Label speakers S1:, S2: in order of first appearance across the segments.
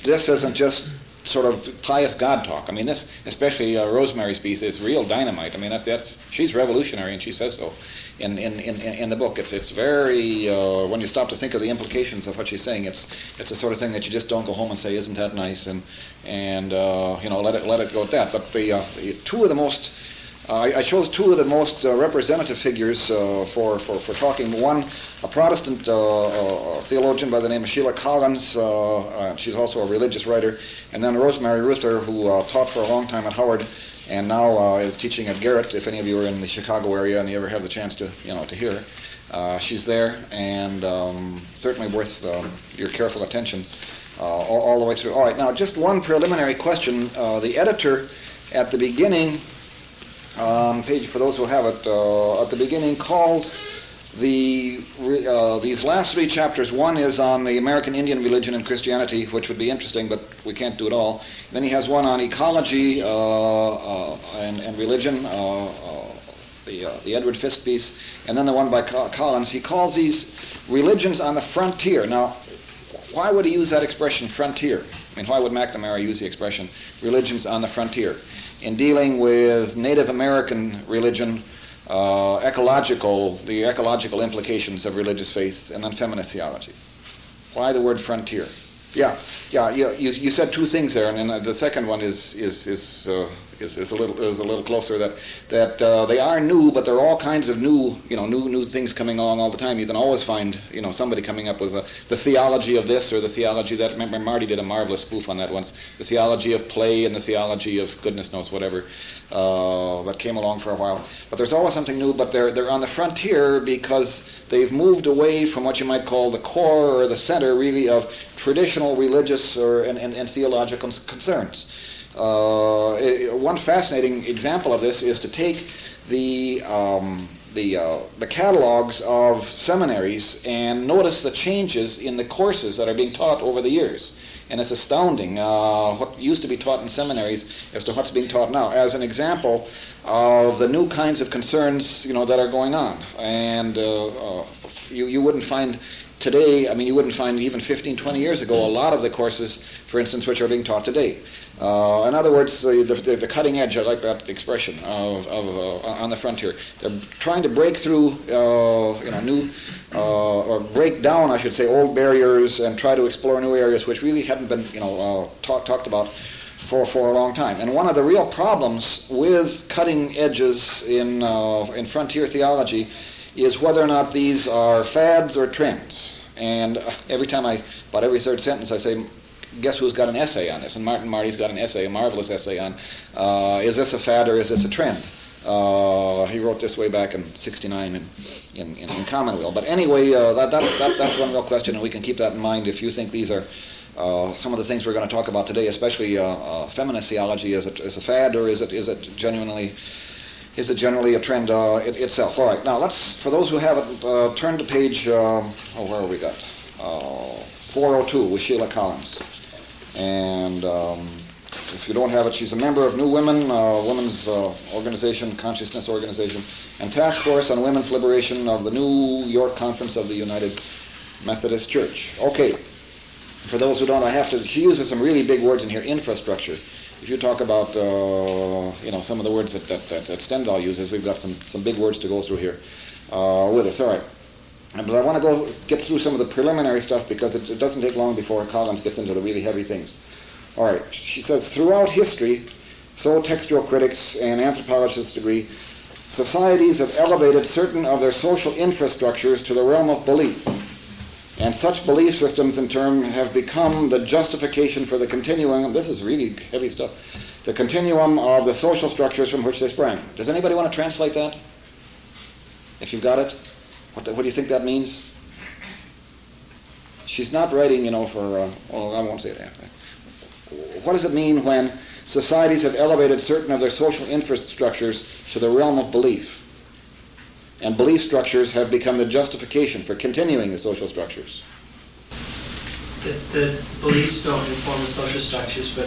S1: this isn't just sort of pious God talk. I mean, this, especially Rosemary's piece, is real dynamite. I mean, she's revolutionary, and she says so in the book. It's very, when you stop to think of the implications of what she's saying, it's the sort of thing that you just don't go home and say, isn't that nice, and let it go at that. But the two of the most, I chose two of the most representative figures for talking. One, a Protestant theologian by the name of Sheila Collins. She's also a religious writer. And then Rosemary Ruther, who taught for a long time at Howard and now is teaching at Garrett. If any of you are in the Chicago area and you ever have the chance to hear her, she's there, and certainly worth your careful attention all the way through. All right, now just one preliminary question. The editor at the beginning, page for those who have it, at the beginning calls these last three chapters. One is on the American Indian religion and Christianity, which would be interesting, but we can't do it all. Then he has one on ecology and religion, the Edward Fisk piece, and then the one by Collins. He calls these religions on the frontier. Now, why would he use that expression, frontier? I mean, why would McNamara use the expression religions on the frontier in dealing with Native American religion, the ecological implications of religious faith, and then feminist theology? Why the word frontier? Yeah. You said two things there, and the second one is a little closer. That they are new, but there are all kinds of new things coming along all the time. You can always find somebody coming up with the theology of this or the theology that. Remember, Marty did a marvelous spoof on that once. The theology of play and the theology of goodness knows whatever that came along for a while. But there's always something new. But they're on the frontier because they've moved away from what you might call the core or the center, really, of traditional religious and theological concerns. One fascinating example of this is to take the catalogs of seminaries and notice the changes in the courses that are being taught over the years. And it's astounding what used to be taught in seminaries as to what's being taught now. As an example of the new kinds of concerns that are going on. And you wouldn't find today, you wouldn't find even 15, 20 years ago, a lot of the courses, for instance, which are being taught today. In other words, the cutting edge, I like that expression, of on the frontier. They're trying to break through, new, or break down, I should say, old barriers and try to explore new areas which really hadn't been, talked about for a long time. And one of the real problems with cutting edges in frontier theology is whether or not these are fads or trends. And about every third sentence, I say, guess who's got an essay on this? And Marty's got an essay, a marvelous essay on, is this a fad or is this a trend? He wrote this way back in '69 in Commonweal. But anyway, that's one real question, and we can keep that in mind if you think these are some of the things we're going to talk about today, especially feminist theology. Is it a fad or is it genuinely a trend itself? All right, now for those who haven't, turn to page, where have we got? 402 with Sheila Collins. And if you don't have it, she's a member of New Women, women's organization, consciousness organization, and Task Force on Women's Liberation of the New York Conference of the United Methodist Church. Okay, for those who don't, she uses some really big words in here, infrastructure. If you talk about, some of the words that Stendhal uses, we've got some big words to go through here with us. All right. But I want to get through some of the preliminary stuff because it doesn't take long before Collins gets into the really heavy things. All right. She says, throughout history, so textual critics and anthropologists agree, societies have elevated certain of their social infrastructures to the realm of belief. And such belief systems, in turn, have become the justification for the continuum, this is really heavy stuff, the continuum of the social structures from which they sprang. Does anybody want to translate that? If you've got it? What do you think that means? She's not writing, for, I won't say that. What does it mean when societies have elevated certain of their social infrastructures to the realm of belief? And belief structures have become the justification for continuing the social structures.
S2: The beliefs don't inform the social structures, but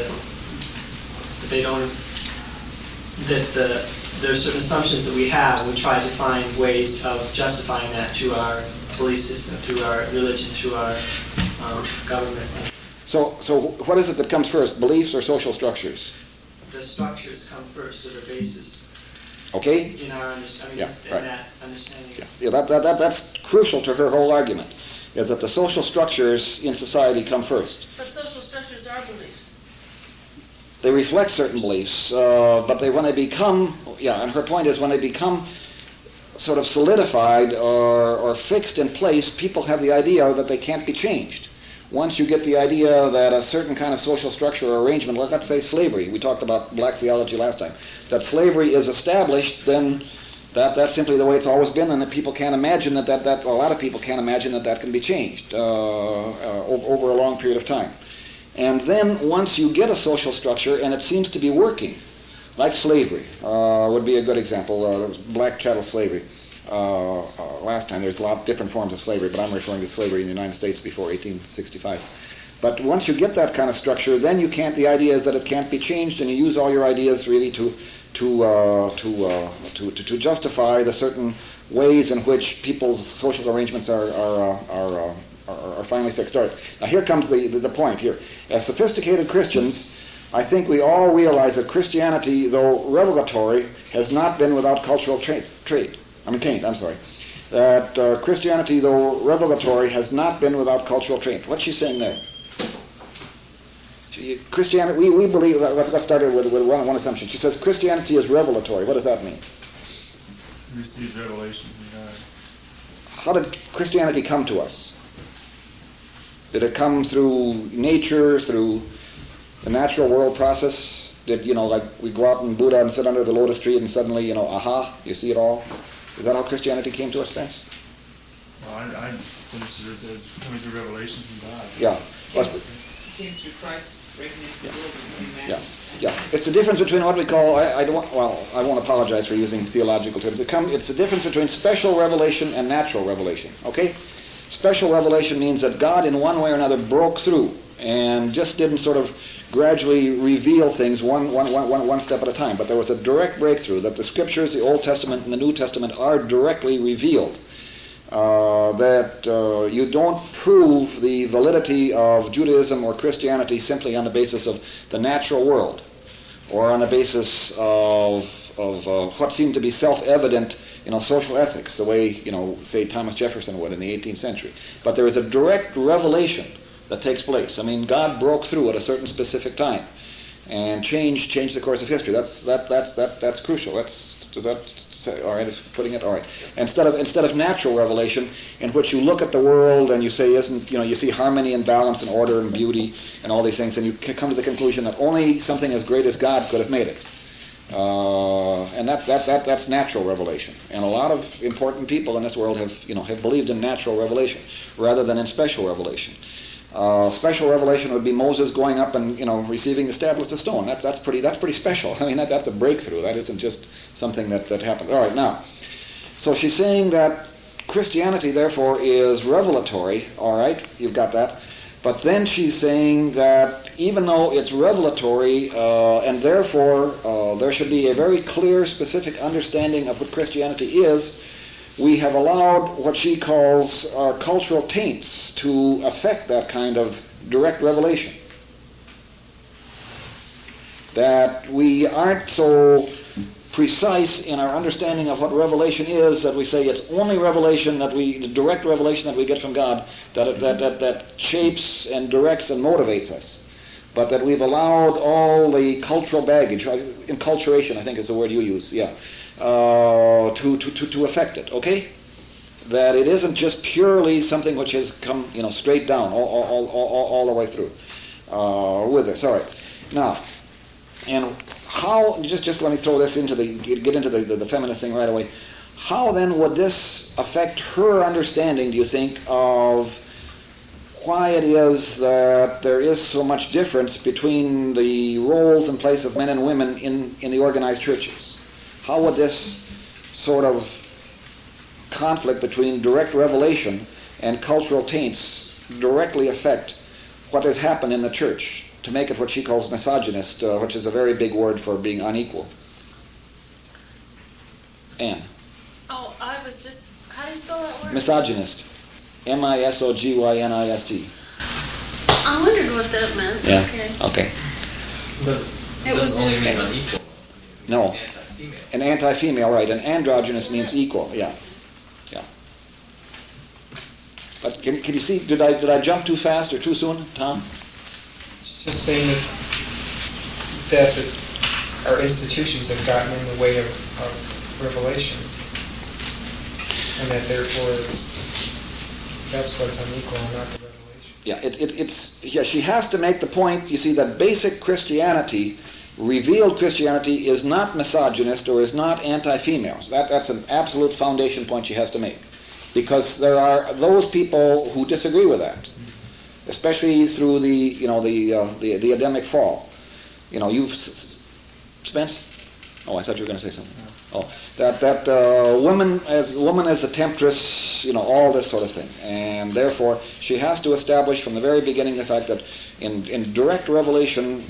S2: they don't. There are certain assumptions that we have. We try to find ways of justifying that through our belief system, through our religion, through our government.
S1: So what is it that comes first, beliefs or social structures?
S2: The structures come first, or the basis.
S1: Okay?
S2: In our understanding, that understanding.
S1: Yeah, that's crucial to her whole argument, is that the social structures in society come first.
S3: But social structures are beliefs.
S1: They reflect certain beliefs, but when they become, and her point is when they become sort of solidified or fixed in place, people have the idea that they can't be changed. Once you get the idea that a certain kind of social structure or arrangement, let's say slavery, we talked about black theology last time, that slavery is established, then that's simply the way it's always been, and that people can't imagine that a lot of people can't imagine that can be changed over a long period of time. And then once you get a social structure and it seems to be working, like slavery would be a good example, black chattel slavery. Last time, there's a lot of different forms of slavery, but I'm referring to slavery in the United States before 1865. But once you get that kind of structure, then the idea is that it can't be changed, and you use all your ideas really to justify the certain ways in which people's social arrangements are finally fixed. All right. Now here comes the point here. As sophisticated Christians, I think we all realize that Christianity, though revelatory, has not been without cultural taint. That Christianity, though revelatory, has not been without cultural taint. What's she saying there? Christianity, we believe, let's start with one assumption. She says Christianity is revelatory. What does that mean?
S4: Receive revelation from God.
S1: How did Christianity come to us? Did it come through nature, through the natural world process? Did, like we go out in Buddha and sit under the lotus tree and suddenly, aha, you see it all? Is that how Christianity came to us, Spence?
S4: Well, I just understood this as coming through revelation from God.
S1: Yeah.
S5: It came through Christ breaking into the world and becoming man.
S1: Yeah. It's the difference between what we call, I won't apologize for using theological terms. It's the difference between special revelation and natural revelation, okay? Special revelation means that God in one way or another broke through and just didn't sort of gradually reveal things one step at a time. But there was a direct breakthrough that the Scriptures, the Old Testament and the New Testament, are directly revealed. That you don't prove the validity of Judaism or Christianity simply on the basis of the natural world or on the basis of what seemed to be self-evident, social ethics, the way, say Thomas Jefferson would in the 18th century. But there is a direct revelation that takes place. I mean, God broke through at a certain specific time and changed the course of history. That's crucial. Does that say, all right? Is putting it all right? Instead of natural revelation, in which you look at the world and you say, you see harmony and balance and order and beauty and all these things, and you come to the conclusion that only something as great as God could have made it. And that's natural revelation. And a lot of important people in this world have believed in natural revelation rather than in special revelation. Special revelation would be Moses going up and receiving the tablets of stone. That's pretty special. I mean that's a breakthrough. That isn't just something that happened. All right, now, so she's saying that Christianity therefore is revelatory. All right, you've got that. But then she's saying that even though it's revelatory and therefore there should be a very clear, specific understanding of what Christianity is, we have allowed what she calls our cultural taints to affect that kind of direct revelation. That we aren't so precise in our understanding of what revelation is that we say it's only revelation the direct revelation that we get from God that shapes and directs and motivates us. But that we've allowed all the cultural baggage, enculturation I think is the word you use, to affect it, okay? That it isn't just purely something which has come, straight down all the way through with this. All right. Now, and how? Just let me throw this get into the feminist thing right away. How then would this affect her understanding, do you think, of why it is that there is so much difference between the roles and place of men and women in the organized churches? How would this sort of conflict between direct revelation and cultural taints directly affect what has happened in the church to make it what she calls misogynist, which is a very big word for being unequal? Anne.
S3: Oh, I was just, how do you spell that word?
S1: Misogynist. M-I-S-O-G-Y-N-I-S-T.
S3: Oh, I wondered what that meant.
S1: Yeah.
S3: Okay.
S1: Okay.
S3: It was
S6: only mean unequal.
S1: No.
S6: Anti-female.
S1: An anti-female, right? An androgynous means equal. Yeah. Yeah. But can you see? Did I jump too fast or too soon, Tom?
S7: It's just saying that our institutions have gotten in the way of revelation, and that therefore that's what's unequal and not the revelation.
S1: Yeah, she has to make the point, you see, that basic Christianity, revealed Christianity, is not misogynist or is not anti-female. That's an absolute foundation point she has to make. Because there are those people who disagree with that, especially through the Adamic fall. Spence? Oh, I thought you were going to say something. Oh, that woman as a temptress, all this sort of thing, and therefore she has to establish from the very beginning the fact that in direct revelation,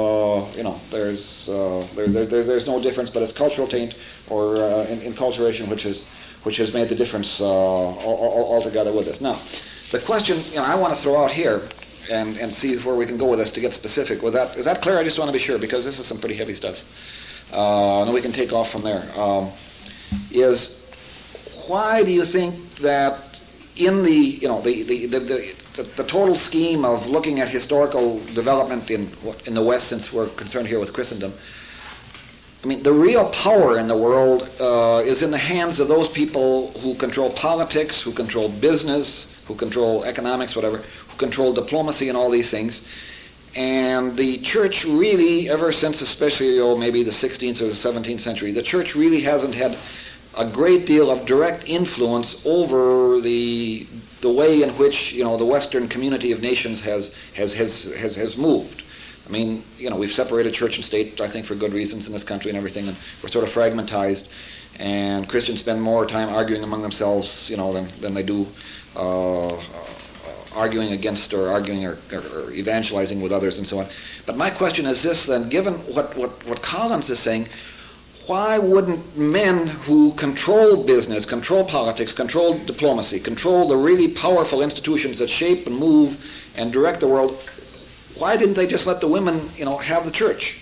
S1: there's no difference, but it's cultural taint or enculturation which has made the difference altogether with this. Now, the question I want to throw out here and see where we can go with this to get specific with that. Is that clear? I just want to be sure because this is some pretty heavy stuff. And we can take off from there. Is why do you think that in the total scheme of looking at historical development in the West, since we're concerned here with Christendom, I mean, the real power in the world is in the hands of those people who control politics, who control business, who control economics, whatever, who control diplomacy and all these things. And the church really, ever since especially maybe the 16th or the 17th century, the church really hasn't had a great deal of direct influence over the way in which the Western community of nations has moved. I mean, we've separated church and state, I think, for good reasons in this country and everything, and we're sort of fragmentized. And Christians spend more time arguing among themselves, than they do arguing against or arguing or evangelizing with others and so on. But my question is this then, given what Collins is saying, why wouldn't men who control business, control politics, control diplomacy, control the really powerful institutions that shape and move and direct the world, why didn't they just let the women, have the church?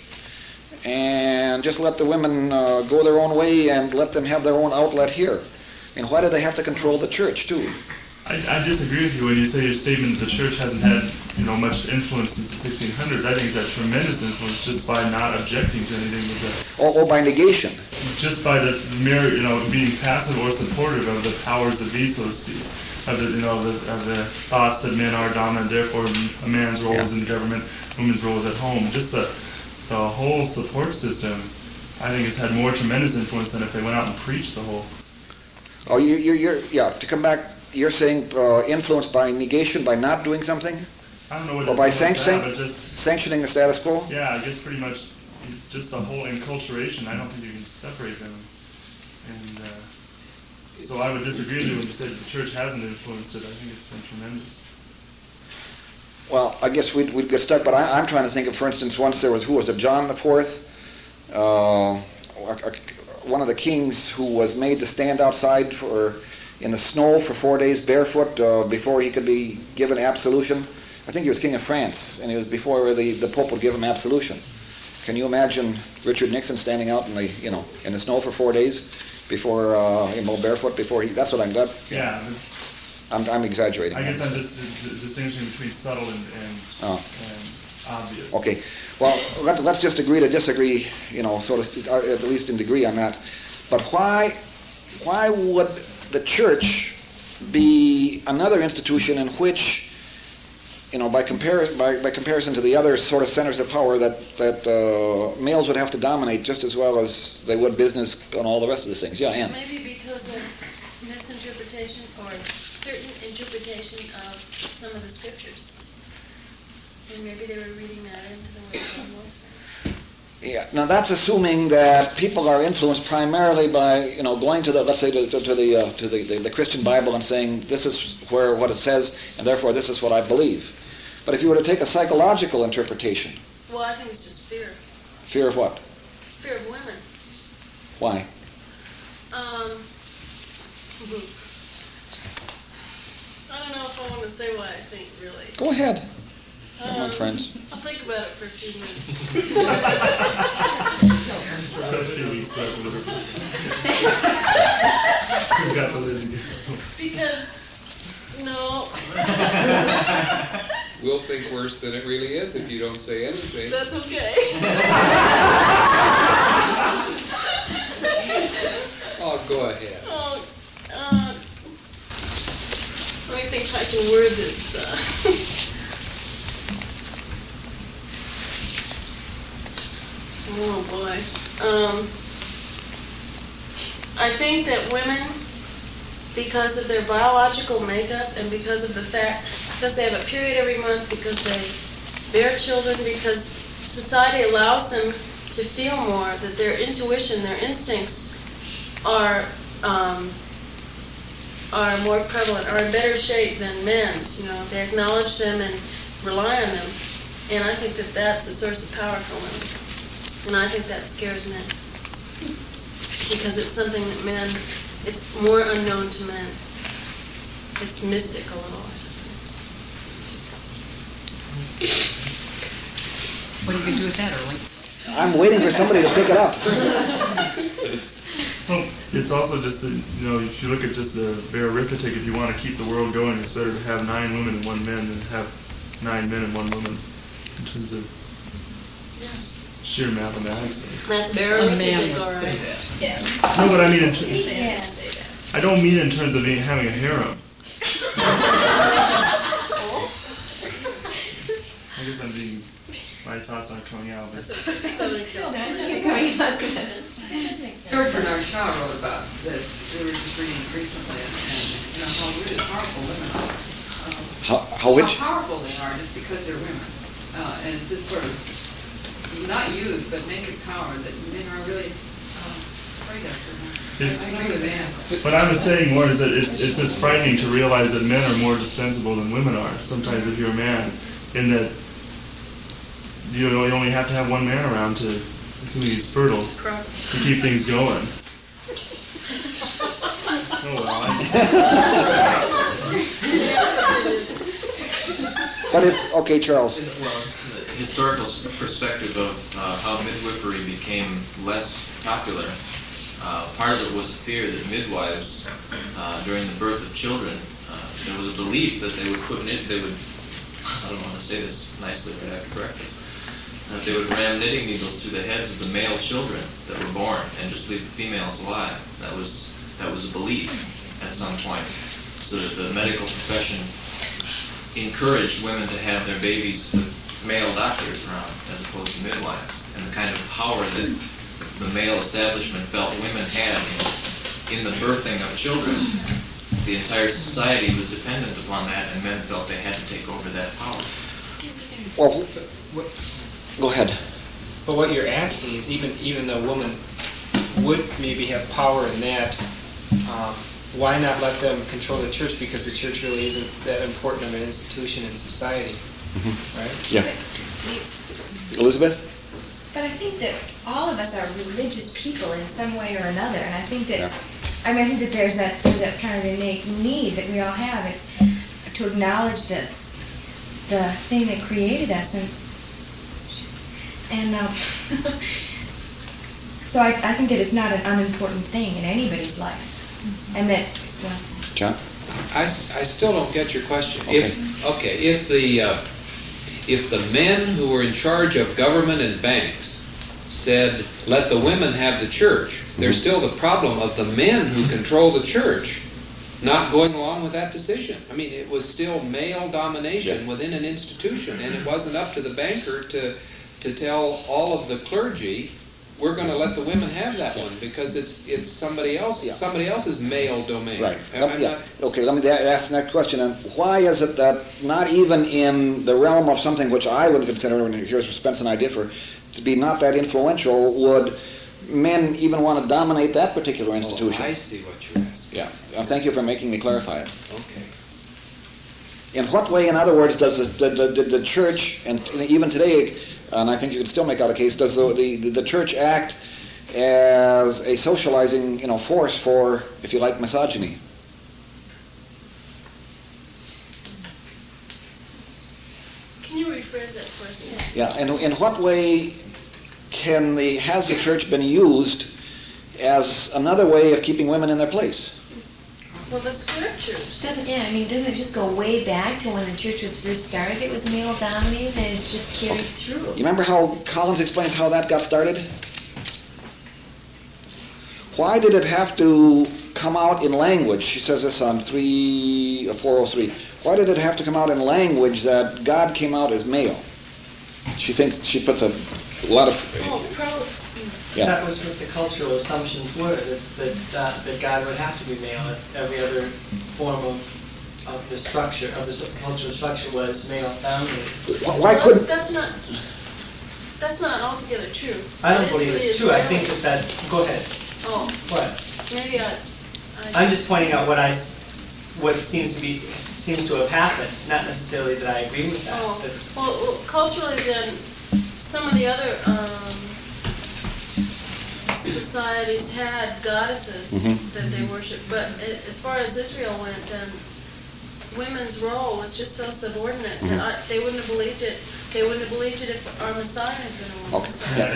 S1: And just let the women go their own way and let them have their own outlet here? I mean, why do they have to control the church too?
S4: I disagree with you when you say your statement that the church hasn't had much influence since the 1600s. I think it's had tremendous influence just by not objecting to anything with that.
S1: Or by negation.
S4: Just by the mere being passive or supportive of the powers that be, so to speak, of the thoughts that men are dominant, therefore a man's role is in the government, women's role is at home. Just the whole support system, I think, has had more tremendous influence than if they went out and preached the whole.
S1: Oh, to come back. You're saying influenced by negation, by not doing something?
S4: I don't know what
S1: or by
S4: sanctioning
S1: the status quo?
S4: Yeah, I guess pretty much just the whole enculturation. I don't think you can separate them. And so I would disagree with you when you say that the church hasn't influenced it. I think it's been tremendous.
S1: Well, I guess we'd get stuck, but I'm trying to think of, for instance, once there was, who was it, John IV? One of the kings who was made to stand outside in the snow for 4 days barefoot before he could be given absolution. I think he was king of France, and it was before the Pope would give him absolution. Can you imagine Richard Nixon standing out in the snow for 4 days before barefoot before he? That's what I'm.
S4: Yeah.
S1: I'm exaggerating.
S4: I guess I'm just distinguishing between subtle and obvious.
S1: Okay. Well, let's just agree to disagree. Sort of at least in degree on that. But why would the church be another institution in which, by comparison to the other sort of centers of power, that males would have to dominate just as well as they would business and all the rest of the things? Yeah, Ann.
S3: Maybe because of misinterpretation or certain interpretation of some of the scriptures. And maybe they were reading that into the way God was.
S1: Yeah. Now that's assuming that people are influenced primarily by going to the Christian Bible and saying this is what it says and therefore this is what I believe. But if you were to take a psychological interpretation.
S3: Well, I think it's just fear.
S1: Fear of what?
S3: Fear of women.
S1: Why?
S3: I don't know if I want to say what I think really.
S1: Go ahead. among friends.
S3: I'll think about it for a few minutes.
S4: Still a few weeks left with her. We've got to live together.
S3: Because, no,
S6: We'll think worse than it really is if you don't say anything.
S3: that's okay.
S6: Oh, go ahead.
S3: Oh, let me think if I can word this. Oh, boy. I think that women, because of their biological makeup and because of the fact, because they have a period every month, because they bear children, because society allows them to feel more, that their intuition, their instincts are more prevalent, are in better shape than men's. You know, they acknowledge them and rely on them. And I think that that's a source of power for women. And I think that scares men. Because it's something that men, it's more unknown to men. It's mystic a little or something.
S5: What are you going to do with that, Early?
S1: I'm waiting for somebody to pick it up.
S4: Well, it's also just the, you know, if you look at just the bare arithmetic, if you want to keep the world going, it's better to have 9 women and 1 man than to have 9 men and 1 woman in terms of sheer mathematics.
S3: That's
S5: A
S3: barely
S5: man
S3: all
S5: would say
S3: right.
S5: that.
S4: No, but I mean, I don't mean in terms of having a harem. I guess I'm being, my thoughts aren't coming out, but
S3: That's okay. Southern California.
S5: George Bernard Shaw wrote about this. We were just reading it recently, and you know how really powerful women are.
S1: How which?
S5: How powerful they are just because they're women. And it's this sort of not used, but naked power that men are really afraid of. I agree with that.
S4: what I was saying more is that it's just frightening to realize that men are more dispensable than women are. Sometimes if you're a man, in that you only have to have 1 man around to, assuming he's fertile, to keep things going. Oh well.
S1: What if, okay, Charles.
S8: Well, the historical perspective of how midwifery became less popular, part of it was a fear that midwives, during the birth of children, there was a belief that they would put knit, they would, I don't want to say this nicely right after breakfast, that they would ram knitting needles through the heads of the male children that were born and just leave the females alive. That was a belief at some point. So that the medical profession encouraged women to have their babies with male doctors around as opposed to midwives. And the kind of power that the male establishment felt women had in the birthing of children, the entire society was dependent upon that, and men felt they had to take over that power.
S1: Well, go ahead.
S7: But what you're asking is even though women would maybe have power in that, why not let them control the church? Because the church really isn't that important of an institution in society, right?
S1: Yeah. Elizabeth?
S9: But I think that all of us are religious people in some way or another, and I think that,
S1: Yeah.
S9: I think that there's that kind of innate need that we all have to acknowledge the thing that created us, and so I think that it's not an unimportant thing in anybody's life, and that, well.
S1: John?
S6: I still don't get your question.
S1: Okay.
S6: If the men who were in charge of government and banks said, let the women have the church, there's still the problem of the men who control the church not going along with that decision. I mean, it was still male domination within an institution, and it wasn't up to the banker to tell all of the clergy, we're going to let the women have that one because it's somebody else, somebody else's male domain.
S1: Right.
S6: I'm not-
S1: Okay, let me ask the next question. And why is it that not even in the realm of something which I would consider, and here's where Spence and I differ, to be not that influential, would men even want to dominate that particular institution?
S6: Oh, I see what you're asking.
S1: Yeah. Thank you for making me clarify it.
S6: Okay.
S1: In what way, in other words, does the church, and even today, and I think you can still make out a case, does the church act as a socializing, force for, if you like, misogyny?
S3: Can you rephrase
S1: in what way has the church been used as another way of keeping women in their place?
S3: Well, the scriptures.
S9: Doesn't it just go way back to when the church was first started? It was male dominated and it's just carried through.
S1: You remember how Collins explains how that got started? Why did it have to come out in language? She says this on 403. Why did it have to come out in language that God came out as male? She thinks she puts a lot of... Yeah.
S2: That was what the cultural assumptions were, that God would have to be male. Every other form of the structure, of the cultural structure was male-dominated.
S1: Why couldn't...
S3: That's not altogether true.
S2: I don't believe it's true. I think that... Go ahead.
S3: Oh.
S2: What?
S3: Maybe
S2: I'm just pointing out what seems to have happened, not necessarily that I agree with that.
S3: Oh. Well, culturally then, some of the other societies had goddesses that they worshipped, but as far as Israel went, then women's role was just so subordinate that they wouldn't have believed it. They wouldn't have believed it if our Messiah had been a woman.
S1: Okay.
S3: So.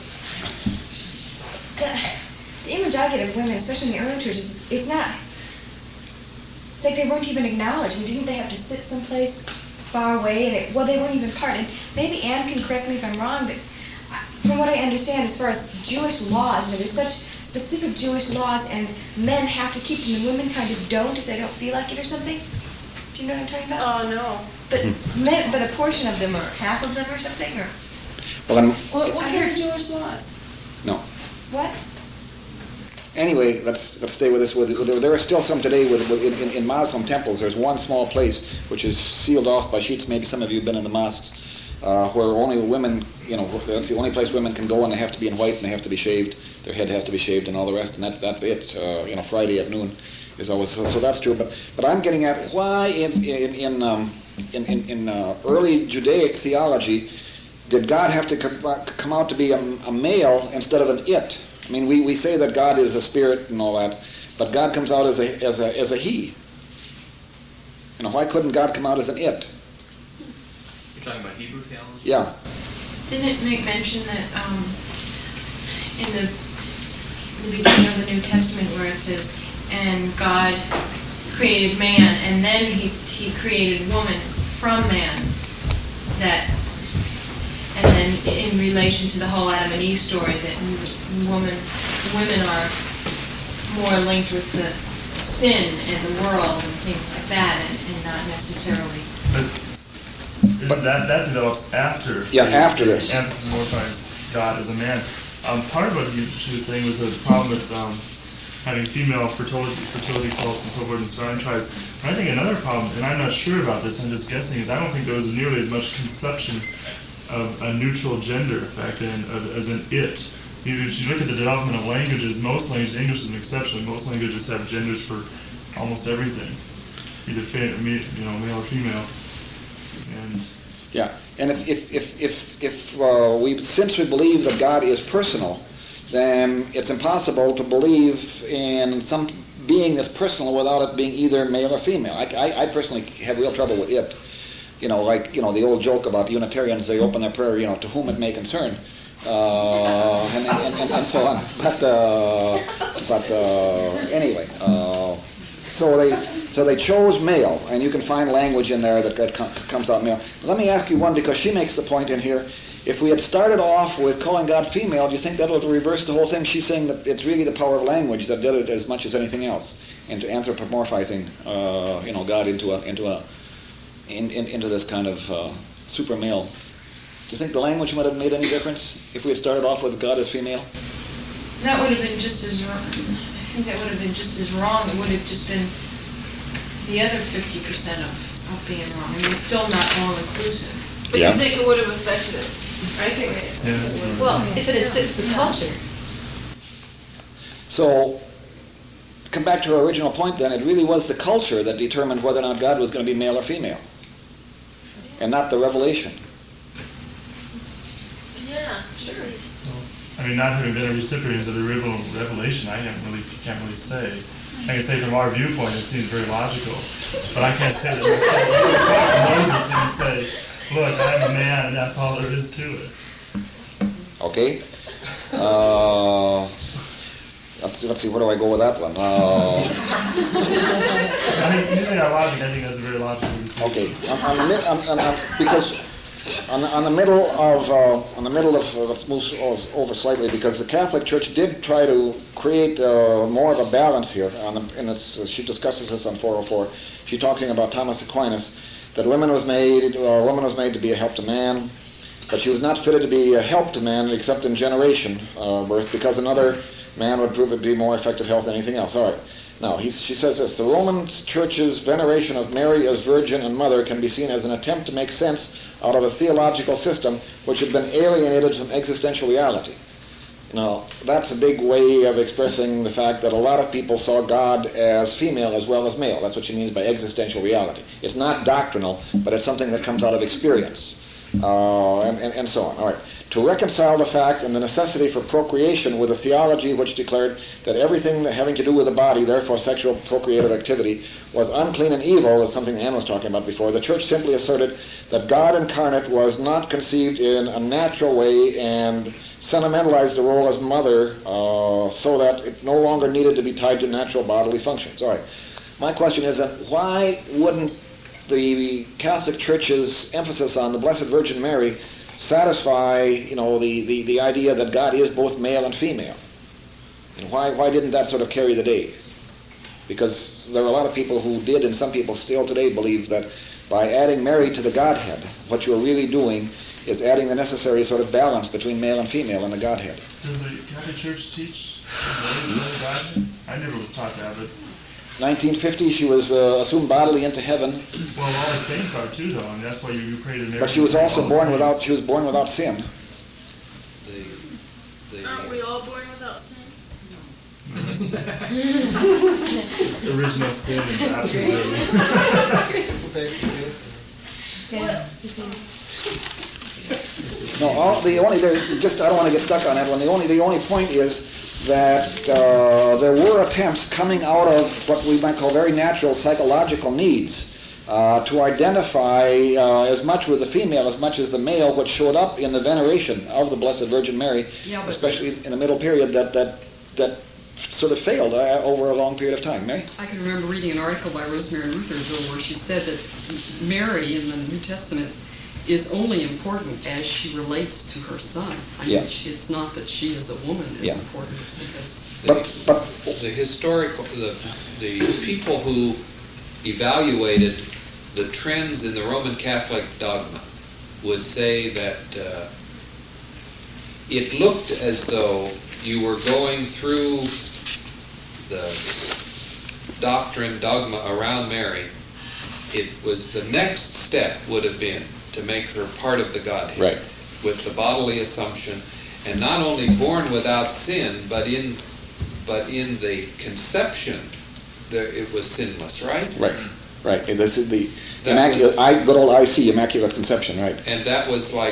S9: Isn't it? The image I get of women, especially in the early churches, it's like they weren't even acknowledged. And didn't they have to sit someplace far away? And they weren't even part. And maybe Anne can correct me if I'm wrong, but from what I understand, as far as Jewish laws, there's such specific Jewish laws, and men have to keep them, and women kind of don't if they don't feel like it or something. Do you know what I'm talking about?
S3: Oh, no.
S9: But a portion of them, or half of them, or something, or
S3: What kind of Jewish laws?
S1: No.
S9: what?
S1: Anyway, let's stay with this. There are still some today in Muslim temples. There's one small place which is sealed off by sheets. Maybe some of you have been in the mosques where only women, that's the only place women can go, and they have to be in white and they have to be shaved. Their head has to be shaved and all the rest, and that's it. Friday at noon is always so. That's true. But I'm getting at why in early Judaic theology did God have to come out to be a male instead of an it? I mean, we say that God is a spirit and all that, but God comes out as a he. Why couldn't God come out as an it?
S8: You're talking about Hebrew theology?
S1: Yeah.
S10: Didn't it make mention that in the beginning of the New Testament where it says, and God created man, and then he created woman from man, and then in relation to the whole Adam and Eve story, that women are more linked with the sin and the world and things like that, and not necessarily.
S4: But that develops after.
S1: Yeah, after this.
S4: Anthropomorphize God as a man. Part of what she was saying was the problem with having female fertility cults and so forth in surrounding tribes. But I think another problem, and I'm not sure about this, I'm just guessing, is I don't think there was nearly as much conception of a neutral gender back then as an it. If you look at the development of languages, most languages, English is an exception, most languages have genders for almost everything, either male or female.
S1: And since we believe that God is personal, then it's impossible to believe in some being that's personal without it being either male or female. I personally have real trouble with it. The old joke about Unitarians, they open their prayer, to whom it may concern, and so on. But anyway, so they chose male, and you can find language in there that comes out male. Let me ask you one, because she makes the point in here. If we had started off with calling God female, do you think that would reverse the whole thing? She's saying that it's really the power of language that did it as much as anything else, into anthropomorphizing, God into this kind of super male. Do you think the language might have made any difference if we had started off with God as female?
S10: That would have been just as wrong. I think that would have been just as wrong. It would have just been the other 50% of being wrong. I mean, it's still not all-inclusive.
S3: But you think it would have affected it? I think
S4: Yeah.
S3: Well, if it had fit the culture.
S1: So, to come back to our original point then, it really was the culture that determined whether or not God was going to be male or female, and not the revelation.
S3: Yeah, sure.
S4: I mean, not having been a recipient of the original revelation, I can't really say. I can say from our viewpoint, it seems very logical, but I can't say that Moses didn't say, look, I'm a man, and that's all there is to it.
S1: Okay. Let's see, where do I go with that one?
S4: Using our logic, I think that's a very logical.
S1: Okay. Because on the middle of let's move over slightly, because the Catholic Church did try to create more of a balance here. She discusses this on 404. She's talking about Thomas Aquinas, that woman was made to be a help to man, but she was not fitted to be a help to man except in generation birth, because another man would prove it to be more effective health than anything else. All right. Now, she says this: the Roman Church's veneration of Mary as Virgin and Mother can be seen as an attempt to make sense out of a theological system which had been alienated from existential reality. Now, that's a big way of expressing the fact that a lot of people saw God as female as well as male. That's what she means by existential reality. It's not doctrinal, but it's something that comes out of experience, and so on. All right. To reconcile the fact and the necessity for procreation with a theology which declared that everything having to do with the body, therefore sexual procreative activity, was unclean and evil, is something Anne was talking about before. The Church simply asserted that God incarnate was not conceived in a natural way and sentimentalized the role as mother so that it no longer needed to be tied to natural bodily functions. All right. My question is that why wouldn't the Catholic Church's emphasis on the Blessed Virgin Mary satisfy, the idea that God is both male and female? And why didn't that sort of carry the day? Because there are a lot of people who did, and some people still today believe that by adding Mary to the Godhead, what you're really doing is adding the necessary sort of balance between male and female in the Godhead.
S4: Does the Catholic Church teach the Godhead? I never was taught that, but
S1: 1950, she was assumed bodily into heaven.
S4: Well, all the saints are too, though, and that's why you pray to Mary.
S1: But she was also born without. She was born without sin.
S3: Aren't we all born without sin?
S4: It's original sin and baptism.
S1: No, I don't want to get stuck on that one. The only point is that there were attempts coming out of what we might call very natural psychological needs to identify as much with the female as much as the male, which showed up in the veneration of the Blessed Virgin Mary, especially in the middle period that sort of failed over a long period of time. Mary?
S5: I can remember reading an article by Rosemary Rutherville where she said that Mary in the New Testament is only important as she relates to her son. I mean, it's not that she as a woman is important, it's because...
S6: The people who evaluated the trends in the Roman Catholic dogma would say that it looked as though you were going through the dogma around Mary. It was the next step would have been to make her part of the Godhead,
S1: right,
S6: with the bodily assumption, and not only born without sin, but in the conception, it was sinless, right?
S1: Right. And this is the good old IC, Immaculate Conception, right?
S6: And that was like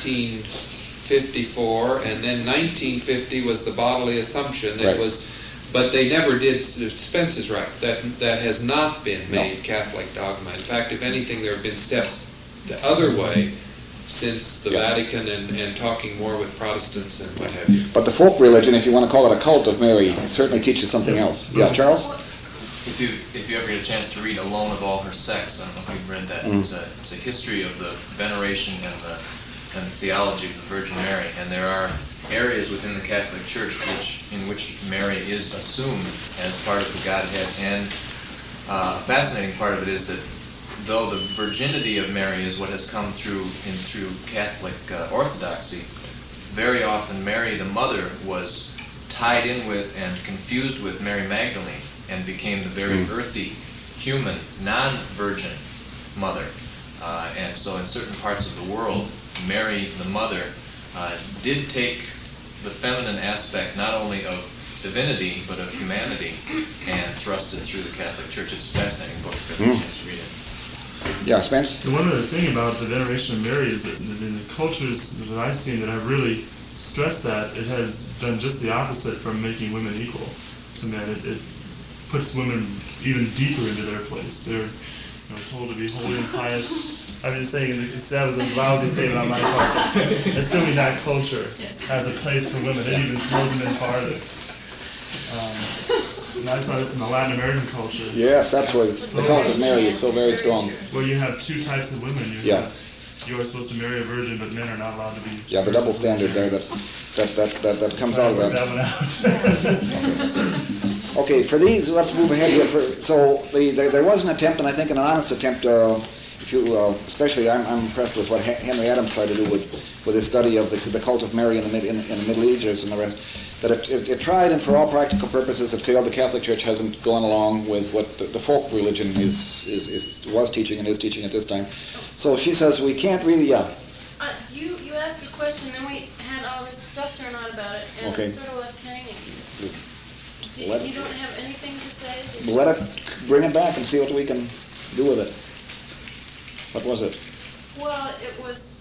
S6: 1854, and then 1950 was the bodily assumption. It was, but they never did. Spence is right. That has not been made Catholic dogma. In fact, if anything, there have been steps the other way since the Vatican and talking more with Protestants and what have you.
S1: But the folk religion, if you want to call it a cult of Mary, certainly teaches something else. Yeah, Charles?
S8: If you ever get a chance to read Alone of All Her Sex, I don't know if you've read that. It's a history of the veneration and the theology of the Virgin Mary, and there are areas within the Catholic Church in which Mary is assumed as part of the Godhead, and a fascinating part of it is that though the virginity of Mary is what has come through Catholic orthodoxy, very often Mary, the mother, was tied in with and confused with Mary Magdalene and became the very earthy, human, non-virgin mother. And so in certain parts of the world, Mary, the mother, did take the feminine aspect not only of divinity but of humanity and thrust it through the Catholic Church. It's a fascinating book if you have a chance to read it.
S1: Yeah, Spence?
S4: The one other thing about the veneration of Mary is that in the cultures that I've seen that have really stressed that, it has done just the opposite from making women equal to men. It puts women even deeper into their place. They're told to be holy and pious I'm just saying that was a lousy statement on my part. Assuming that culture has a place for women, it even throws them in farther. And I saw this in the Latin American culture.
S1: Yes, that's where the cult of Mary is so very strong.
S4: Where you have two types of women. You are supposed to marry a virgin, but men are not allowed to be.
S1: Yeah, the double standard there that comes out of that. Okay, for these, let's move ahead here. So there was an attempt, and I think an honest attempt. Especially, I'm impressed with what Henry Adams tried to do with his study of the cult of Mary in the Middle Ages and the rest. That it tried, and for all practical purposes, it failed. The Catholic Church hasn't gone along with what the folk religion was teaching and is teaching at this time. So she says we can't really.
S3: You asked a question, then we had all this stuff turn out about it, and
S1: Okay.
S3: it sort of left hanging. You don't have anything to say?
S1: Let it bring it back and see what we can do with it. What was it?
S3: Well, it was.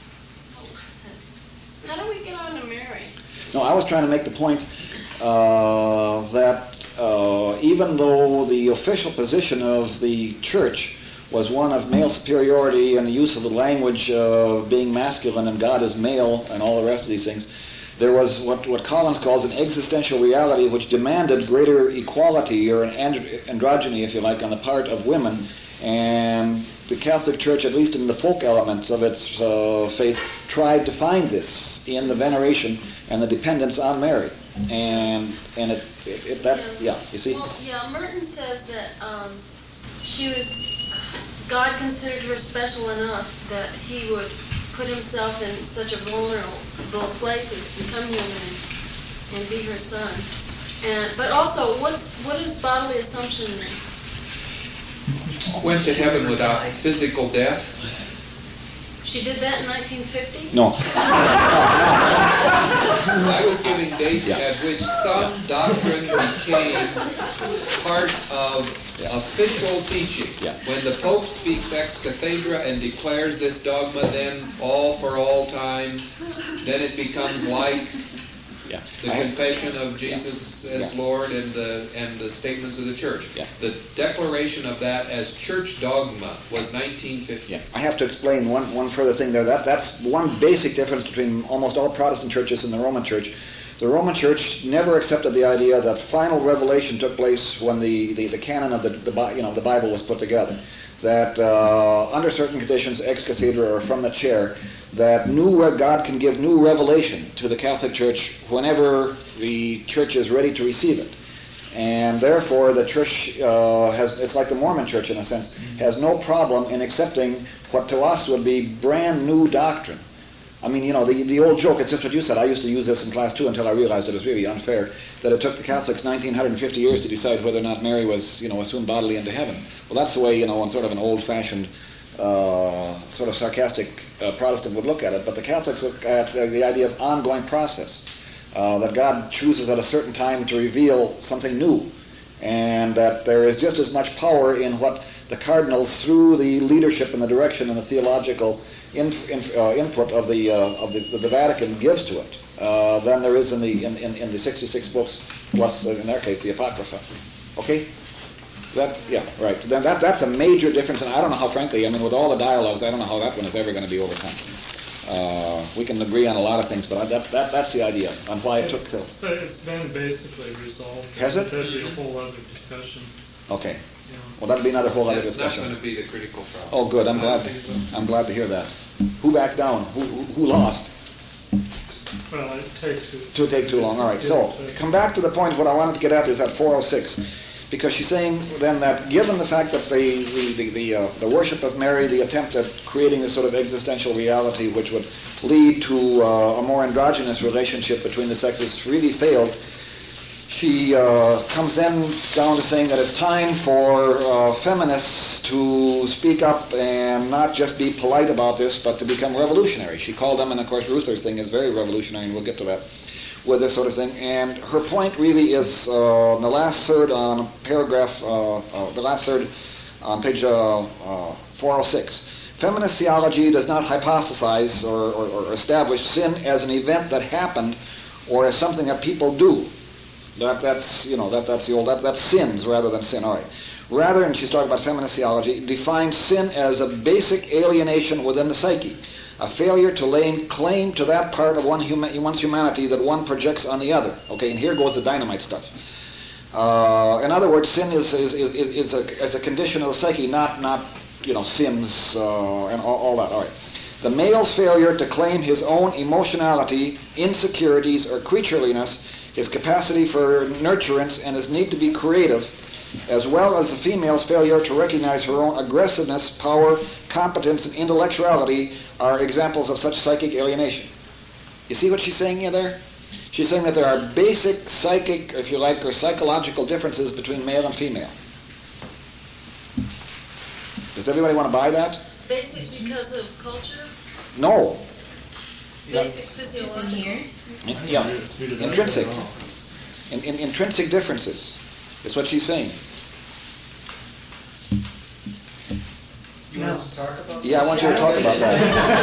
S3: How do we get on to Mary?
S1: No, I was trying to make the point that even though the official position of the church was one of male superiority and the use of the language being masculine and God is male and all the rest of these things, there was what Collins calls an existential reality which demanded greater equality or an androgyny, if you like, on the part of women. And the Catholic Church, at least in the folk elements of its faith, tried to find this in the veneration and the dependence on Mary. And you see?
S3: Well, yeah, Merton says that God considered her special enough that he would put himself in such a vulnerable place as to become human and be her son. But also, what is bodily assumption mean?
S6: Went to heaven without physical death.
S3: She did that in 1950?
S1: No.
S6: I was giving dates at which some doctrine became part of official teaching. When the Pope speaks ex cathedra and declares this dogma, then for all time, then it becomes like the confession of Jesus as Lord and the statements of the church. The declaration of that as church dogma was 1950.
S1: I have to explain one further thing there. That's one basic difference between almost all Protestant churches and the Roman Church. The Roman Church never accepted the idea that final revelation took place when the canon of the Bible was put together. That under certain conditions, ex cathedra or from the chair, that God can give new revelation to the Catholic Church whenever the Church is ready to receive it. And therefore the Church it's like the Mormon Church in a sense, has no problem in accepting what to us would be brand new doctrine. I mean, the old joke, it's just what you said. I used to use this in class too until I realized it was really unfair, that it took the Catholics 1950 years to decide whether or not Mary was, assumed bodily into heaven. Well, that's the way, one sort of an old-fashioned, sort of sarcastic Protestant would look at it. But the Catholics look at the idea of ongoing process, that God chooses at a certain time to reveal something new, and that there is just as much power in what the cardinals, through the leadership and the direction and the theological input of the Vatican, gives to it than there is in the 66 books, plus in their case the Apocrypha. Okay, right. Then that's a major difference, and I don't know how, frankly, with all the dialogues, I don't know how that one is ever going to be overcome. We can agree on a lot of things, but that's the idea on why it took till.
S4: It's been basically resolved.
S1: Has it?
S4: That'd be a whole other discussion.
S1: Okay. Well, that'd be another whole other discussion.
S6: That's not going to be the critical problem.
S1: Oh, good. I'm glad to hear that. Who backed down? Who lost?
S4: Well, it'd take too.
S1: To take too long. All right. So, come back to the point. What I wanted to get at is at 406, because she's saying then that given the fact that the worship of Mary, the attempt at creating this sort of existential reality which would lead to a more androgynous relationship between the sexes really failed, she comes then down to saying that it's time for feminists to speak up and not just be polite about this, but to become revolutionary. She called them, and of course Ruther's thing is very revolutionary, and we'll get to that, with this sort of thing. And her point really is the last third on paragraph, the last third on page 406. Feminist theology does not hypothesize or establish sin as an event that happened or as something that people do. That's sins rather than sin. All right. rather, and she's talking about feminist theology, defines sin as a basic alienation within the psyche, a failure to lay claim to that part of one's humanity that one projects on the other. Okay, and here goes the dynamite stuff. In other words, sin is a condition of the psyche, not sins and all that. All right. The male's failure to claim his own emotionality, insecurities, or creatureliness, his capacity for nurturance, and his need to be creative, as well as the female's failure to recognize her own aggressiveness, power, competence, and intellectuality are examples of such psychic alienation. You see what she's saying here there? She's saying that there are basic psychic, if you like, or psychological differences between male and female. Does everybody want to buy that?
S3: Basic because of culture?
S1: No.
S3: Basic physiological?
S1: Yeah, intrinsic. Intrinsic differences is what she's saying.
S7: You want us to talk about this?
S1: Yeah, I want you to talk about that.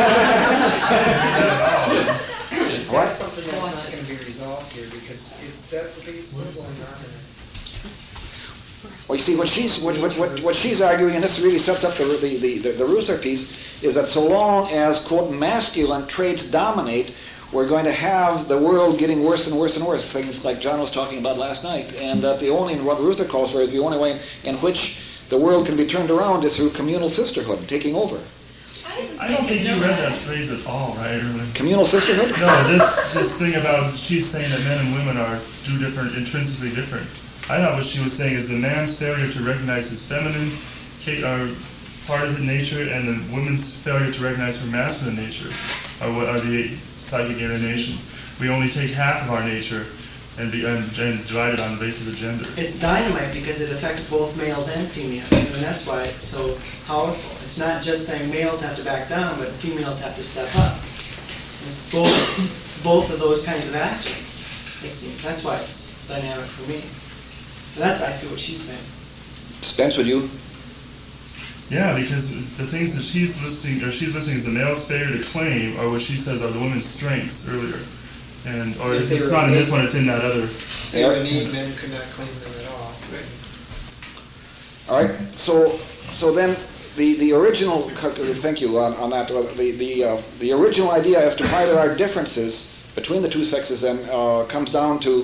S7: That's something that's not going to be resolved here because that debate's still going on.
S1: Well, you see, what she's arguing, and this really sets up the Ruther piece, is that so long as, quote, masculine traits dominate, we're going to have the world getting worse and worse and worse, things like John was talking about last night, and that what Ruther calls for is the only way in which the world can be turned around is through communal sisterhood, taking over.
S4: I don't think you read that phrase at all, right?
S1: Communal sisterhood?
S4: No, this thing about she's saying that men and women are intrinsically different. I thought what she was saying is the man's failure to recognize his feminine part of his nature and the woman's failure to recognize her masculine nature are the psychic alienation. We only take half of our nature and divide it on the basis of gender.
S2: It's dynamite because it affects both males and females, and that's why it's so powerful. It's not just saying males have to back down, but females have to step up. It's both of those kinds of actions. That's why it's dynamic for me. And that's, I feel, what she's saying.
S1: Spence, would you?
S4: Yeah, because the things that she's listing is the male's failure to claim, or what she says are the woman's strengths earlier. Or if it's not in this one, it's in that other.
S7: If they were in need, men could not claim them at all. Right.
S1: All right. So then the original. Thank you on that. The original idea as to why there are differences between the two sexes then comes down to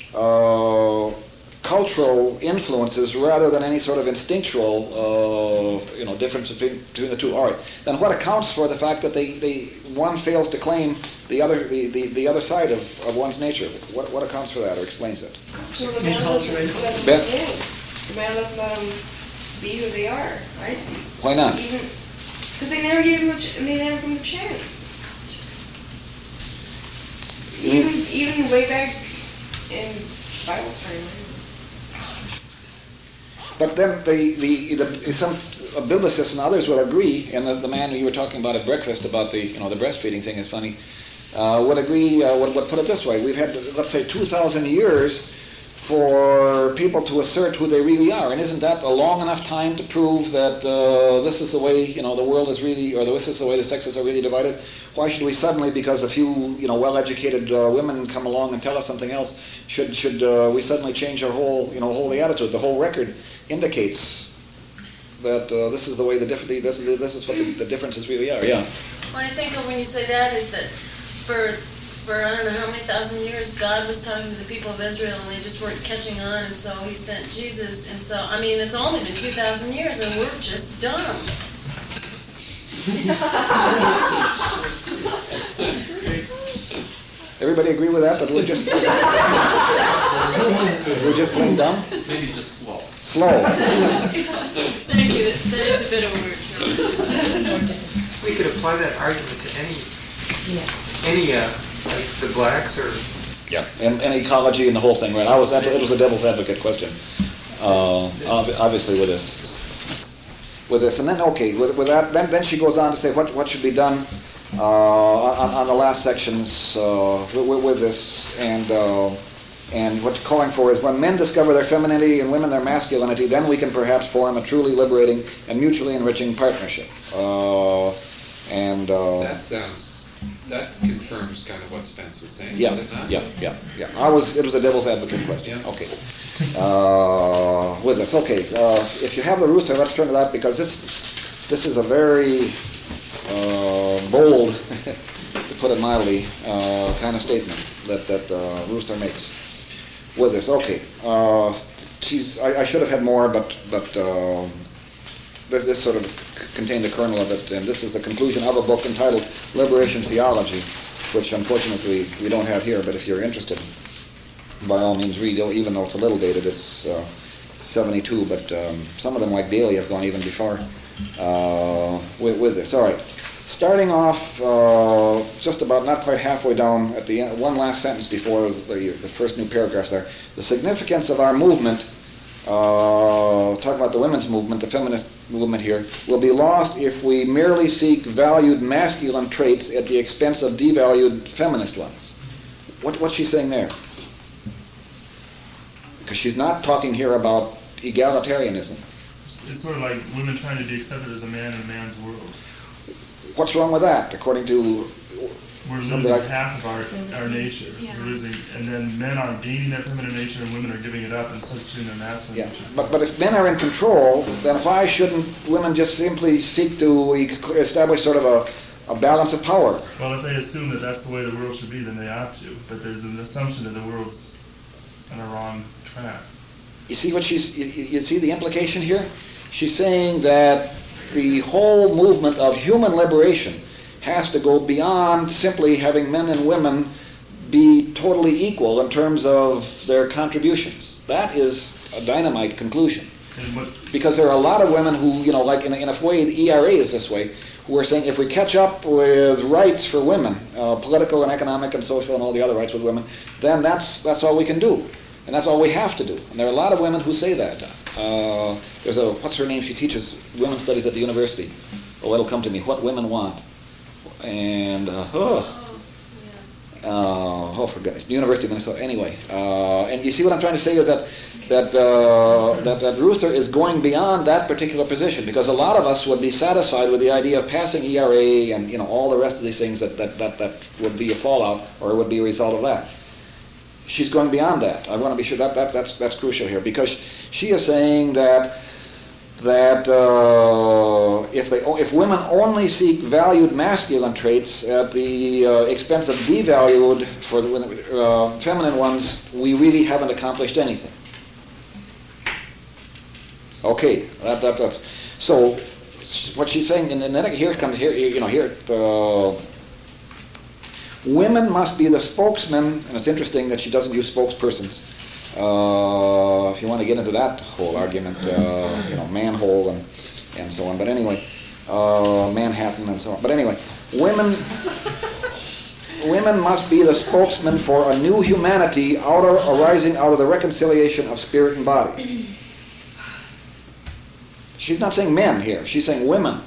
S1: cultural influences rather than any sort of instinctual difference between the two. All right. Then what accounts for the fact that one fails to claim the other side of one's nature? What accounts for that or explains it?
S11: Well, the man doesn't let them in. The man doesn't let them be who they are, right?
S1: Why not?
S11: Because they never gave them a chance. Even way back in Bible time.
S1: But then some biblicists and others would agree, and the man who you were talking about at breakfast about the breastfeeding thing is funny, would agree, would put it this way. We've had, let's say, 2,000 years for people to assert who they really are, and isn't that a long enough time to prove that this is the way the world is really, or this is the way the sexes are really divided? Why should we suddenly, because a few well-educated women come along and tell us something else, should we suddenly change our whole attitude? The whole record indicates that this is the way this is what the differences really are. Yeah.
S3: Well, I think when you say that is that for I don't know how many thousand years God was talking to the people of Israel and they just weren't catching on, and so He sent Jesus, and so it's only been 2,000 years and we're just dumb.
S1: Everybody agree with that? That we're just plain dumb?
S8: Maybe just slow.
S1: Slow.
S3: Thank you. That is a bit of a word.
S7: We could apply that argument to any like the blacks or.
S1: Yeah, and ecology and the whole thing, right? It was a devil's advocate question. Obviously with this, and then with that, then she goes on to say what should be done on the last sections with this, and what's calling for is when men discover their femininity and women their masculinity, then we can perhaps form a truly liberating and mutually enriching partnership.
S6: That confirms kind of what Spence was saying,
S1: Yeah,
S6: does it not?
S1: yeah. It was a devil's advocate question.
S6: Yeah.
S1: Okay. with us. Okay, if you have the Ruther, let's turn to that, because this is a very bold, to put it mildly, kind of statement that Ruther makes with this. Okay, I should have had more, but this sort of contained the kernel of it, and this is the conclusion of a book entitled Liberation Theology, which unfortunately we don't have here, but if you're interested, by all means read, even though it's a little dated. It's 72, but some of them, like Daly, have gone even before with this. All right. Starting off just about not quite halfway down at the end, one last sentence before the first new paragraphs there. The significance of our movement, talking about the women's movement, the feminist movement here, will be lost if we merely seek valued masculine traits at the expense of devalued feminist ones. What's she saying there? Because she's not talking here about egalitarianism.
S4: It's sort of like women trying to be accepted as a man in a man's world.
S1: What's wrong with that, according to...
S4: We're losing half of our nature. Yeah. We're losing, and then men are gaining that feminine nature and women are giving it up and substituting their masculine nature.
S1: But if men are in control, then why shouldn't women just simply seek to establish sort of a balance of power?
S4: Well, if they assume that that's the way the world should be, then they ought to. But there's an assumption that the world's on a wrong track.
S1: You see what you see the implication here? She's saying that the whole movement of human liberation has to go beyond simply having men and women be totally equal in terms of their contributions. That is a dynamite conclusion. Because there are a lot of women who, like in a way the ERA is this way, who are saying if we catch up with rights for women, political and economic and social and all the other rights with women, then that's all we can do. And that's all we have to do. And there are a lot of women who say that. There's what's her name? She teaches women's studies at the university. Oh, it'll come to me. What Women Want. And, for goodness, the University of Minnesota. Anyway, and you see what I'm trying to say is that Ruther is going beyond that particular position, because a lot of us would be satisfied with the idea of passing ERA and all the rest of these things that would be a fallout or would be a result of that. She's going beyond that. I want to be sure that's crucial here, because she is saying that if women only seek valued masculine traits at the expense of devalued for the feminine ones, we really haven't accomplished anything. Okay, that's so. What she's saying, and then here comes women must be the spokesman, and it's interesting that she doesn't use spokespersons. If you want to get into that whole argument, manhole and so on. But anyway, Manhattan and so on. But anyway, women must be the spokesman for a new humanity arising out of the reconciliation of spirit and body. She's not saying men here. She's saying women.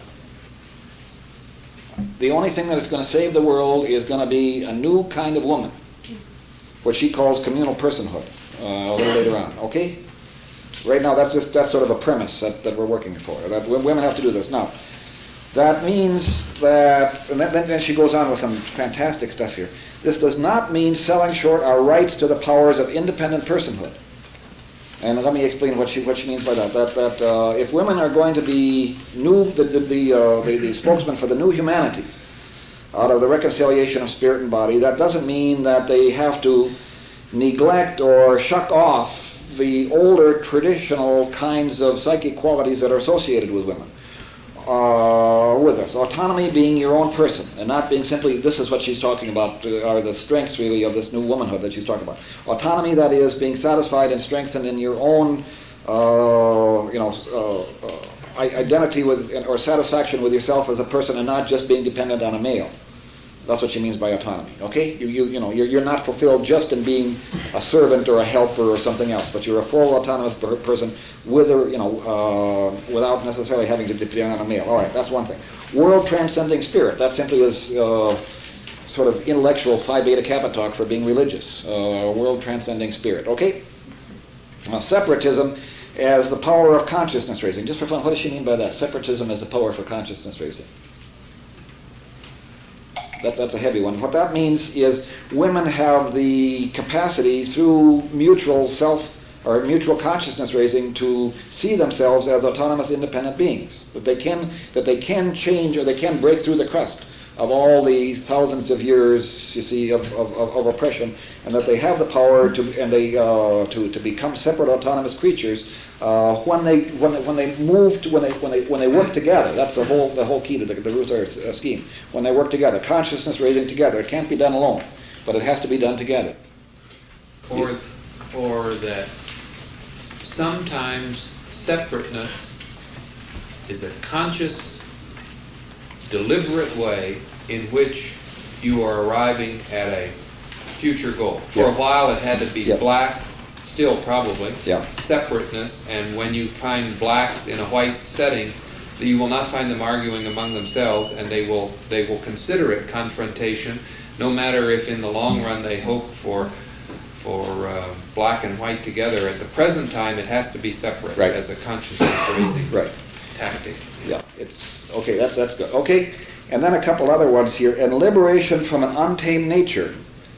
S1: The only thing that is going to save the world is going to be a new kind of woman, what she calls communal personhood, a little later on. Okay? Right now, that's sort of a premise that we're working for, that women have to do this. Now, that means that, and then she goes on with some fantastic stuff here. This does not mean selling short our rights to the powers of independent personhood. And let me explain what she means by that. That if women are going to be the spokesman for the new humanity out of the reconciliation of spirit and body, that doesn't mean that they have to neglect or shuck off the older traditional kinds of psychic qualities that are associated with women. With us. Autonomy being your own person, and not being simply, this is what she's talking about, are the strengths really of this new womanhood that she's talking about. Autonomy, that is, being satisfied and strengthened in your own identity with, or satisfaction with yourself as a person, and not just being dependent on a male. That's what she means by autonomy. Okay, you're not fulfilled just in being a servant or a helper or something else, but you're a full autonomous person with without necessarily having to depend on a male. All right, that's one thing. World transcending spirit. That simply is sort of intellectual Phi Beta Kappa talk for being religious. World transcending spirit. Okay. Separatism as the power of consciousness raising. Just for fun, what does she mean by that? Separatism as the power for consciousness raising. That's a heavy one. What that means is women have the capacity through mutual or mutual consciousness raising to see themselves as autonomous, independent beings. That they can change, or they can break through the crust of all the thousands of years, you see, of oppression, and that they have the power to become separate, autonomous creatures when they work together. That's the whole key to the Ruther scheme. When they work together, consciousness raising together. It can't be done alone, but it has to be done together.
S6: Or that sometimes separateness is a conscious, deliberate way in which you are arriving at a future goal. For a while it had to be black, still probably, separateness, and when you find blacks in a white setting, you will not find them arguing among themselves, and they will consider it confrontation, no matter if in the long run they hope for black and white together. At the present time, it has to be separate as a consciousness raising tactic.
S1: Yeah, it's okay. That's good. Okay, and then a couple other ones here. And liberation from an untamed nature.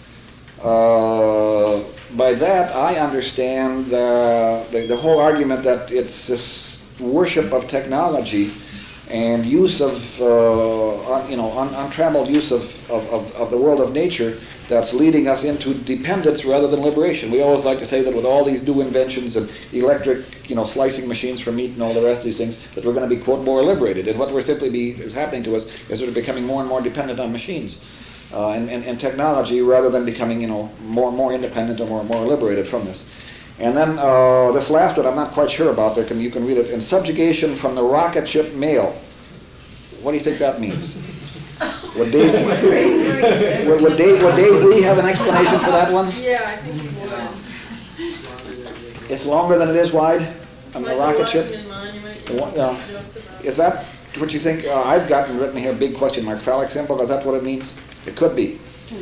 S1: By that, I understand the whole argument that it's this worship of technology and use of untrammeled use of the world of nature that's leading us into dependence rather than liberation. We always like to say that with all these new inventions and electric, slicing machines for meat and all the rest of these things, that we're going to be, quote, more liberated. And what is happening to us is we're becoming more and more dependent on machines and technology rather than becoming, more independent or more liberated from this. And then this last one I'm not quite sure about. You can read it. In subjugation from the rocket ship male. What do you think that means? Would Dave Lee have an explanation for that one?
S3: Yeah, I think it's wide.
S1: It's longer than it is wide on the rocket ship? Is that what you think? I've gotten written here, big question mark, phallic symbol. Is that what it means? It could be.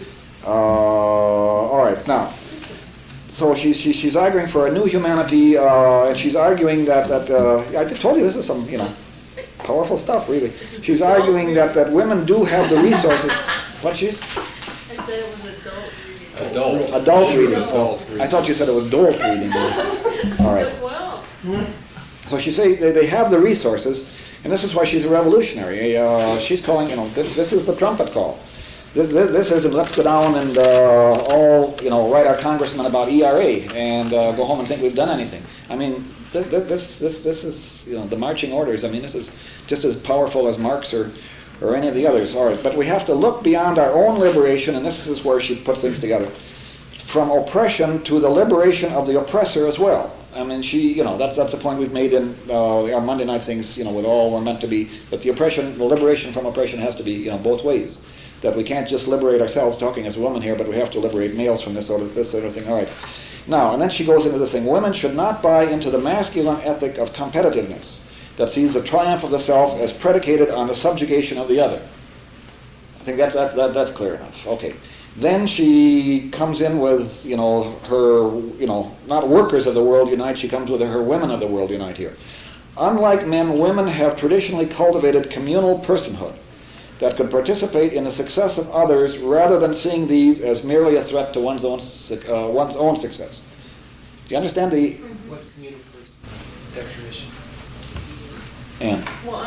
S1: All right, now. So she's arguing for a new humanity, and she's arguing that I told you this is some, powerful stuff, really. She's arguing that women do have the resources. What she's?
S3: I said it was adult
S1: reading. I thought you said it was adult reading. All right.
S3: Well.
S1: So she says they have the resources, and this is why she's a revolutionary. She's calling, this is the trumpet call. This isn't let's go down and write our congressman about ERA and go home and think we've done anything. I mean, this is the marching orders. I mean, this is just as powerful as Marx or any of the others. All right, but we have to look beyond our own liberation, and this is where she puts things together, from oppression to the liberation of the oppressor as well. I mean, that's the point we've made in our Monday night things. With all we're meant to be, but the liberation from oppression has to be both ways. That we can't just liberate ourselves talking as a woman here, but we have to liberate males from this sort of thing. All right. Now, and then she goes into this thing. Women should not buy into the masculine ethic of competitiveness that sees the triumph of the self as predicated on the subjugation of the other. I think that's clear enough. Okay. Then she comes in with, her, not workers of the world unite, she comes with her women of the world unite here. Unlike men, women have traditionally cultivated communal personhood that could participate in the success of others rather than seeing these as merely a threat to one's own success. Do you understand the...
S2: What's communal definition?
S1: Anne?
S3: Well,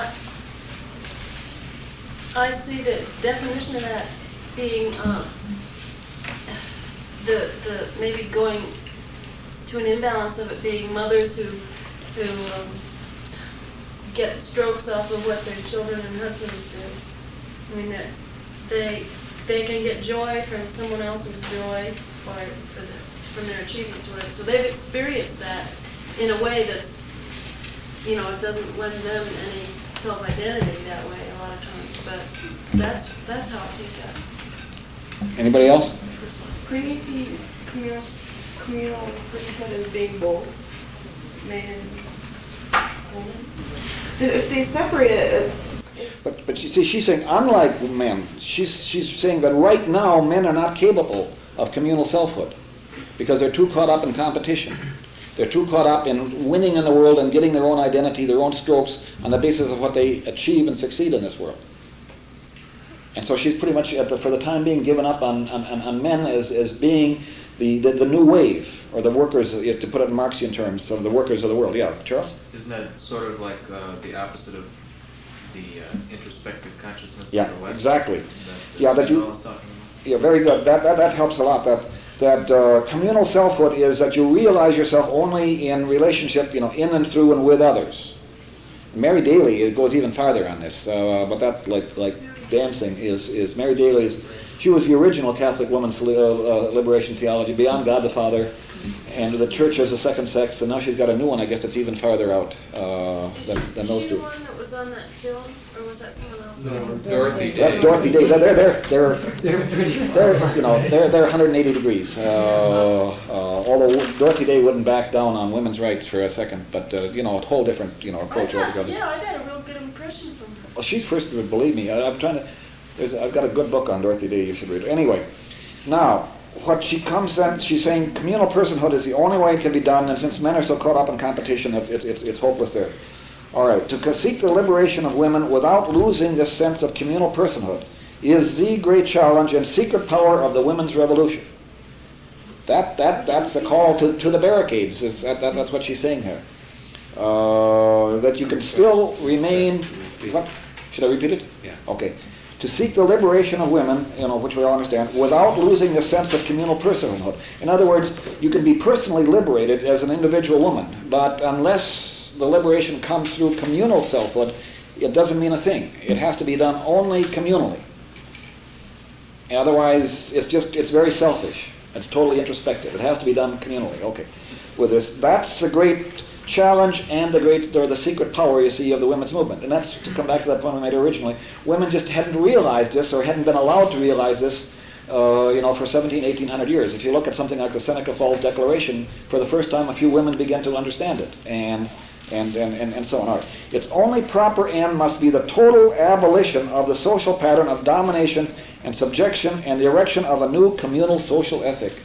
S3: I see the definition of that being the maybe going to an imbalance of it being mothers who get strokes off of what their children and husbands do. I mean, that they can get joy from someone else's joy from their achievements or whatever. So they've experienced that in a way that's, it doesn't lend them any self-identity that way a lot of times. But that's how I think that.
S1: Anybody else?
S11: Couldn't you see communal personhood as being both man and woman? If they separate it,
S1: But you see, she's saying, unlike men, she's saying that right now men are not capable of communal selfhood because they're too caught up in competition. They're too caught up in winning in the world and getting their own identity, their own strokes on the basis of what they achieve and succeed in this world. And so she's pretty much, for the time being, given up on men as being the new wave, or the workers, to put it in Marxian terms, sort of the workers of the world. Yeah, Charles?
S8: Isn't that sort of like the opposite of the introspective consciousness
S1: Yeah,
S8: of the West?
S1: exactly.
S8: That
S1: that you.
S8: Noah was talking about?
S1: Yeah, very good. That helps a lot. That communal selfhood is that you realize yourself only in relationship, in and through and with others. Mary Daly, it goes even farther on this, but that, like dancing, is Mary Daly she was the original Catholic woman's liberation theology, beyond God the Father, and the church as a second sex, and now she's got a new one, I guess, that's even farther out than those
S3: Is she
S1: two.
S3: the one that was on that film, or was that someone else?
S6: No, Dorothy Day.
S1: That's Dorothy Day. They're 180 degrees. Although Dorothy Day wouldn't back down on women's rights for a second, but a whole different approach altogether.
S3: Yeah, I got a real good impression from her.
S1: Well, she's first. Believe me, I'm trying to. I've got a good book on Dorothy Day. You should read it. Anyway, now what she comes in, she's saying communal personhood is the only way it can be done, and since men are so caught up in competition, it's hopeless there. All right, to seek the liberation of women without losing this sense of communal personhood is the great challenge and secret power of the women's revolution. That's the call to the barricades. That's what she's saying here. That you can still remain. What? Should I repeat it?
S6: Yeah.
S1: Okay. To seek the liberation of women, which we all understand, without losing the sense of communal personhood. In other words, you can be personally liberated as an individual woman, but unless the liberation comes through communal selfhood, it doesn't mean a thing. It has to be done only communally. Otherwise, it's very selfish. It's totally introspective. It has to be done communally. Okay. With this, that's the great challenge and the secret power, you see, of the women's movement. And that's, to come back to that point I made originally, women just hadn't realized this, or hadn't been allowed to realize this, for 1800 years. If you look at something like the Seneca Falls Declaration, for the first time a few women began to understand it, and so on. All right. Its only proper end must be the total abolition of the social pattern of domination and subjection and the erection of a new communal social ethic.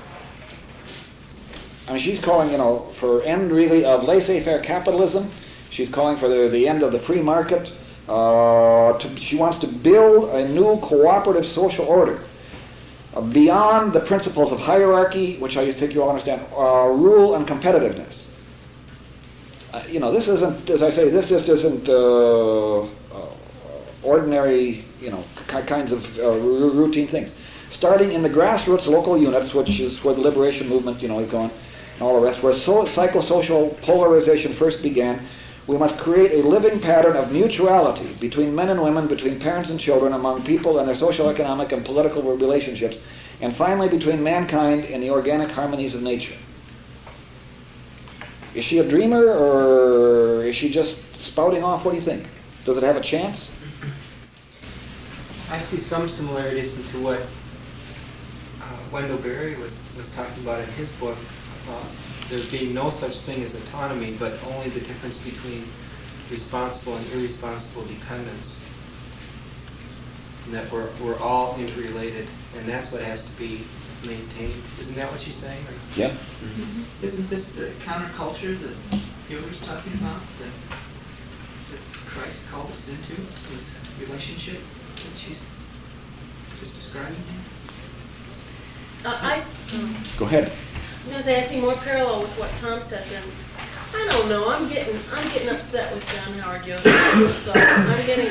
S1: I mean, she's calling, for end really of laissez-faire capitalism. She's calling for the end of the free market. She wants to build a new cooperative social order beyond the principles of hierarchy, which I think you all understand, rule and competitiveness. This isn't, as I say, this just isn't ordinary, kinds of routine things. Starting in the grassroots local units, which is where the liberation movement, is going, and all the rest, where psychosocial polarization first began, we must create a living pattern of mutuality between men and women, between parents and children, among people and their social, economic, and political relationships, and finally between mankind and the organic harmonies of nature. Is she a dreamer, or is she just spouting off? What do you think? Does it have a chance?
S7: I see some similarities into what Wendell Berry was talking about in his book, there being no such thing as autonomy, but only the difference between responsible and irresponsible dependence. And that we're all interrelated, and that's what has to be maintained. Isn't that what she's saying? Or?
S1: Yeah.
S12: Mm-hmm. Isn't this the counterculture that you were talking about, that Christ called us into, this relationship that she's just describing here?
S1: Go ahead.
S3: I was going to say, I see more parallel with what Tom said than, I don't know, I'm getting upset with John Howard Joseph, so I'm getting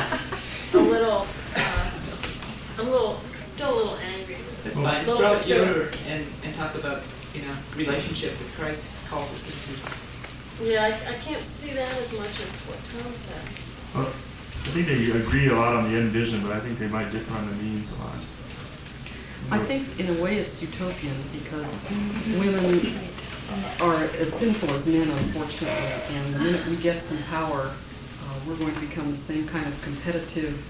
S3: still a little angry.
S12: That's fine. Throw out Yoder and talk about, relationship that Christ calls us into.
S3: Yeah, I can't see that as much as what Tom said.
S4: Well, I think they agree a lot on the end vision, but I think they might differ on the means a lot.
S5: I think in a way it's utopian because women are as sinful as men, unfortunately, and the minute we get some power, we're going to become the same kind of competitive,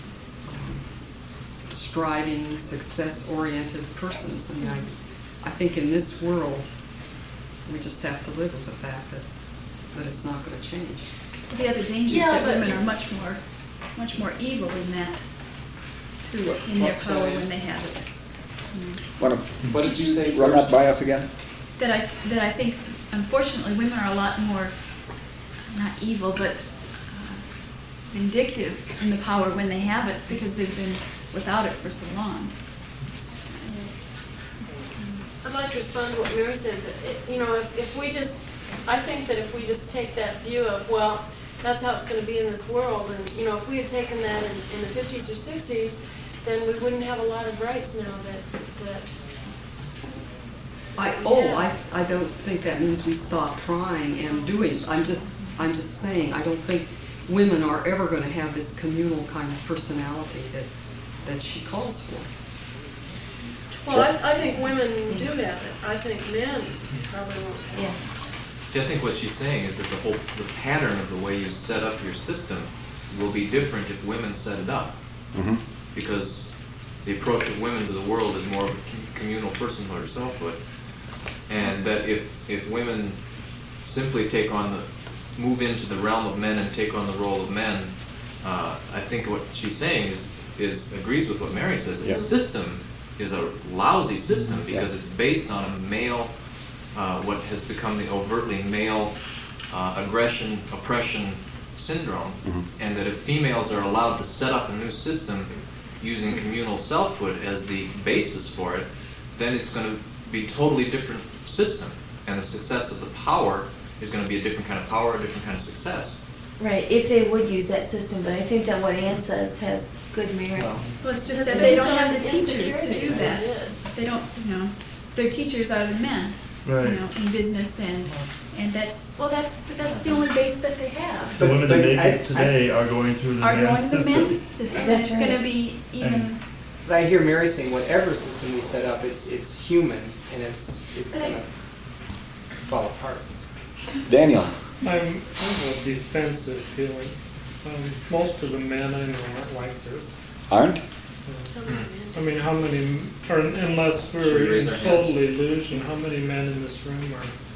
S5: striving, success-oriented persons. I mean, I think in this world, we just have to live with the fact that it's not going to change.
S13: The other danger is that women are much more evil in that, too, in their power when they have it.
S6: What did you say?
S1: Run that by us again.
S13: That I think, unfortunately, women are a lot more, not evil, but vindictive in the power when they have it because they've been without it for so long.
S3: I'd like to respond to what Mary said, that, if we just, I think that if we just take that view of, well, that's how it's going to be in this world, and, if we had taken that in the 50s or 60s, then we wouldn't have a lot of rights now that
S5: I don't think that means we stop trying and doing. I'm just saying, I don't think women are ever going to have this communal kind of personality that she calls for.
S3: Well, I think women do have it. I think men probably won't have it.
S8: Yeah, I think what she's saying is that the pattern of the way you set up your system will be different if women set it up.
S1: Mm-hmm.
S8: Because the approach of women to the world is more of a communal personhood or selfhood. And that if women simply move into the realm of men and take on the role of men, I think what she's saying is agrees with what Mary says.
S1: Yeah.
S8: The system is a lousy system because it's based on a male, what has become the overtly male aggression, oppression syndrome, and that if females are allowed to set up a new system using communal selfhood as the basis for it, then it's going to be a totally different system, and the success of the power is going to be a different kind of power, a different kind of success.
S14: Right, if they would use that system, but I think that what Ann says has good merit.
S13: Well, it's just that they don't have the teachers to do that. They don't, their teachers are the men,
S4: Right.
S13: in business and that's the only base that they have.
S4: The women that make it today are going through the men's system.
S13: men's system, and it's gonna be even.
S7: But I hear Mary saying, whatever system we set up, it's human, and it's gonna fall apart.
S1: Daniel.
S15: I have a defensive feeling. Most of the men I know aren't like this.
S1: Aren't?
S15: I mean, how many, or unless
S8: Should we
S15: we're
S8: raise
S15: in
S8: our
S15: total
S8: hands?
S15: illusion, how many men in this room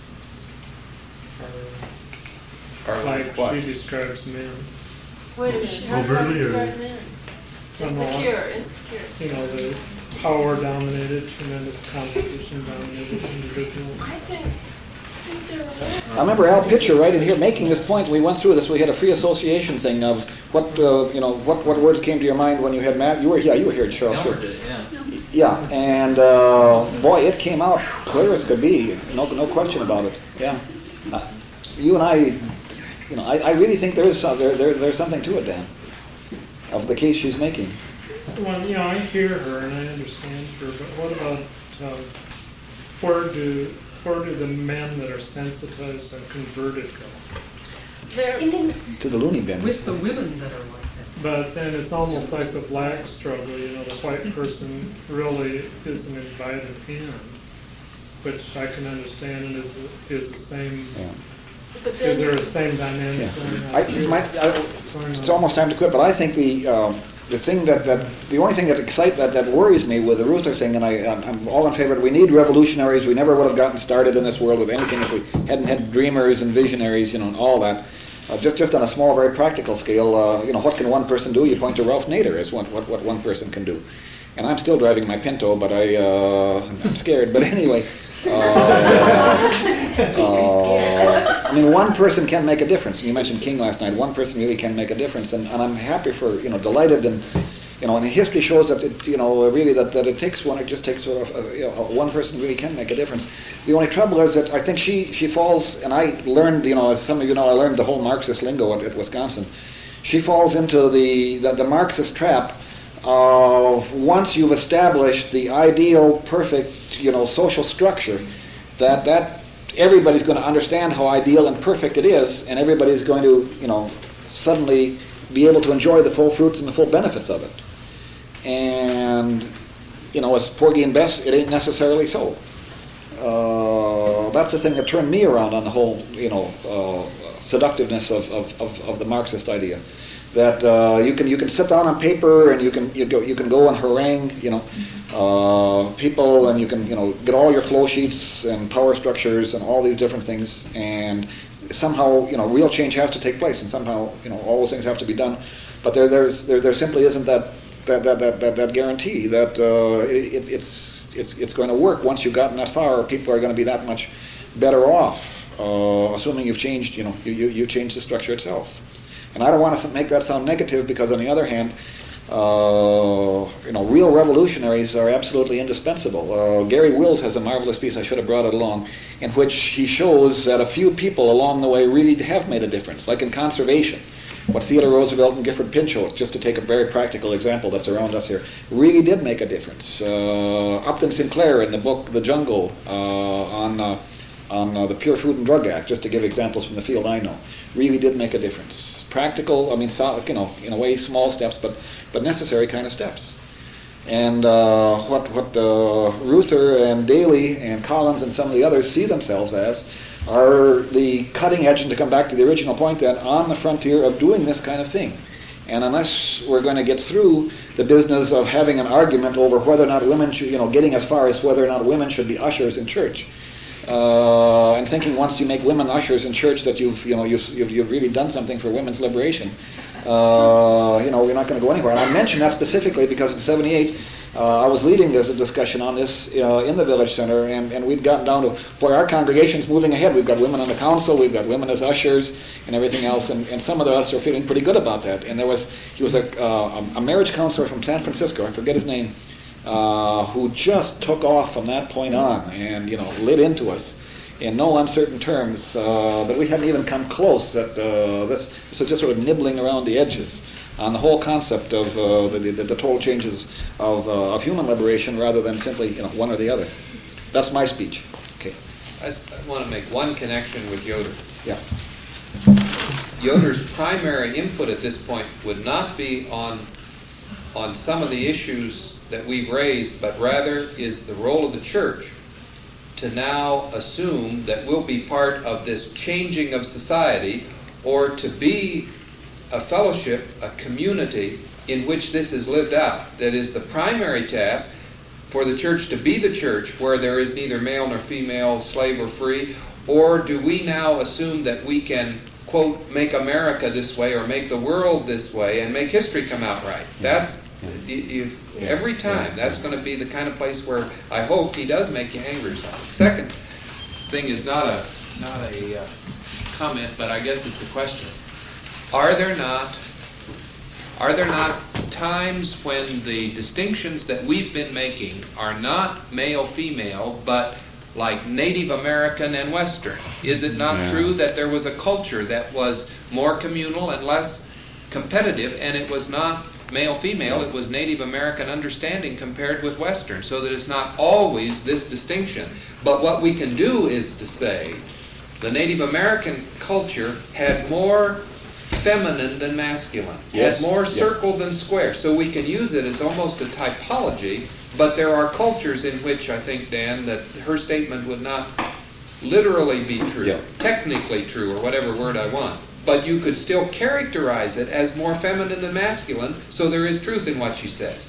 S15: are like
S1: what?
S15: she describes men?
S3: Wait a minute, how do I
S4: Overtly or-
S3: describe men? Insecure.
S15: You know, the power-dominated, tremendous competition-dominated individual.
S3: I think they're
S1: I remember Al Pitcher right in here making this point. We went through this. We had a free association thing of what words came to your mind when you had Matt. You were here, Cheryl.
S8: Elmer
S1: Sure.
S8: did it, yeah.
S1: Yeah, and boy, it came out clear as could be. No question about it. Yeah, you and I, I really think there's something to it, Dan, of the case she's making.
S15: Well, I hear her and I understand her, but what about where do the men that are sensitized and converted go?
S1: To the loony bin.
S5: With the women that are like that.
S15: But then it's almost like the black struggle, the white person really isn't invited in, which I can understand and is the same.
S1: Yeah.
S15: Is there a same dynamic going on?
S1: It's almost time to quit, but I think the only thing that worries me with the Ruther thing, and I'm all in favor. We need revolutionaries. We never would have gotten started in this world with anything if we hadn't had dreamers and visionaries, and all that. Just on a small, very practical scale, what can one person do? You point to Ralph Nader as what one person can do. And I'm still driving my Pinto, but I'm scared. But anyway. I mean, one person can make a difference. You mentioned King last night. One person really can make a difference, and I'm happy delighted, and and history shows that really that it takes one. It just takes one person really can make a difference. The only trouble is that I think she falls, and I learned, as some of you know, I learned the whole Marxist lingo at Wisconsin. She falls into the Marxist trap of once you've established the ideal, perfect, social structure, that everybody's going to understand how ideal and perfect it is, and everybody's going to, suddenly be able to enjoy the full fruits and the full benefits of it. And, as Porgy and Bess, it ain't necessarily so. That's the thing that turned me around on the whole, seductiveness of the Marxist idea. That you can sit down on paper and you can go and harangue people, and you can get all your flow sheets and power structures and all these different things, and somehow real change has to take place, and somehow all those things have to be done. But there simply isn't that guarantee that it's going to work once you've gotten that far. Or people are going to be that much better off, assuming you've changed you changed the structure itself. And I don't want to make that sound negative, because on the other hand, real revolutionaries are absolutely indispensable. Gary Wills has a marvelous piece, I should have brought it along, in which he shows that a few people along the way really have made a difference, like in conservation. What Theodore Roosevelt and Gifford Pinchot, just to take a very practical example that's around us here, really did make a difference. Upton Sinclair in the book The Jungle on the Pure Food and Drug Act, just to give examples from the field I know, really did make a difference. Practical, I mean, in a way, small steps, but necessary kind of steps. And what Ruther and Daly and Collins and some of the others see themselves as are the cutting edge, and to come back to the original point then, on the frontier of doing this kind of thing. And unless we're going to get through the business of having an argument over whether or not women should, getting as far as whether or not women should be ushers in church, and thinking once you make women ushers in church that you've really done something for women's liberation, we're not going to go anywhere. And I mention that specifically because in '78, I was leading a discussion on this in the Village Center, and we'd gotten down to where our congregation's moving ahead. We've got women on the council, we've got women as ushers, and everything else, and some of us are feeling pretty good about that. And he was a marriage counselor from San Francisco, I forget his name, who just took off from that point on and lit into us in no uncertain terms, but we hadn't even come close. This was just sort of nibbling around the edges on the whole concept of the total changes of human liberation rather than simply one or the other. That's my speech. Okay.
S6: I want to make one connection with Yoder.
S1: Yeah.
S6: Yoder's primary input at this point would not be on some of the issues that we've raised, but rather is the role of the church to now assume that we'll be part of this changing of society, or to be a fellowship, a community in which this is lived out. That is the primary task for the church, to be the church where there is neither male nor female, slave or free, or do we now assume that we can, quote, make America this way or make the world this way and make history come out right? That, every time, that's going to be the kind of place where I hope he does make you angry or something. Second thing is not a comment, but I guess it's a question. Are there not times when the distinctions that we've been making are not male-female, but like Native American and Western? Is it not true that there was a culture that was more communal and less competitive, and it was not male-female, it was Native American understanding compared with Western, so that it's not always this distinction? But what we can do is to say the Native American culture had more feminine than masculine, had more circle than square, so we can use it as almost a typology. But there are cultures in which I think, Dan, that her statement would not literally be true, technically true, or whatever word I want, but you could still characterize it as more feminine than masculine, so there is truth in what she says.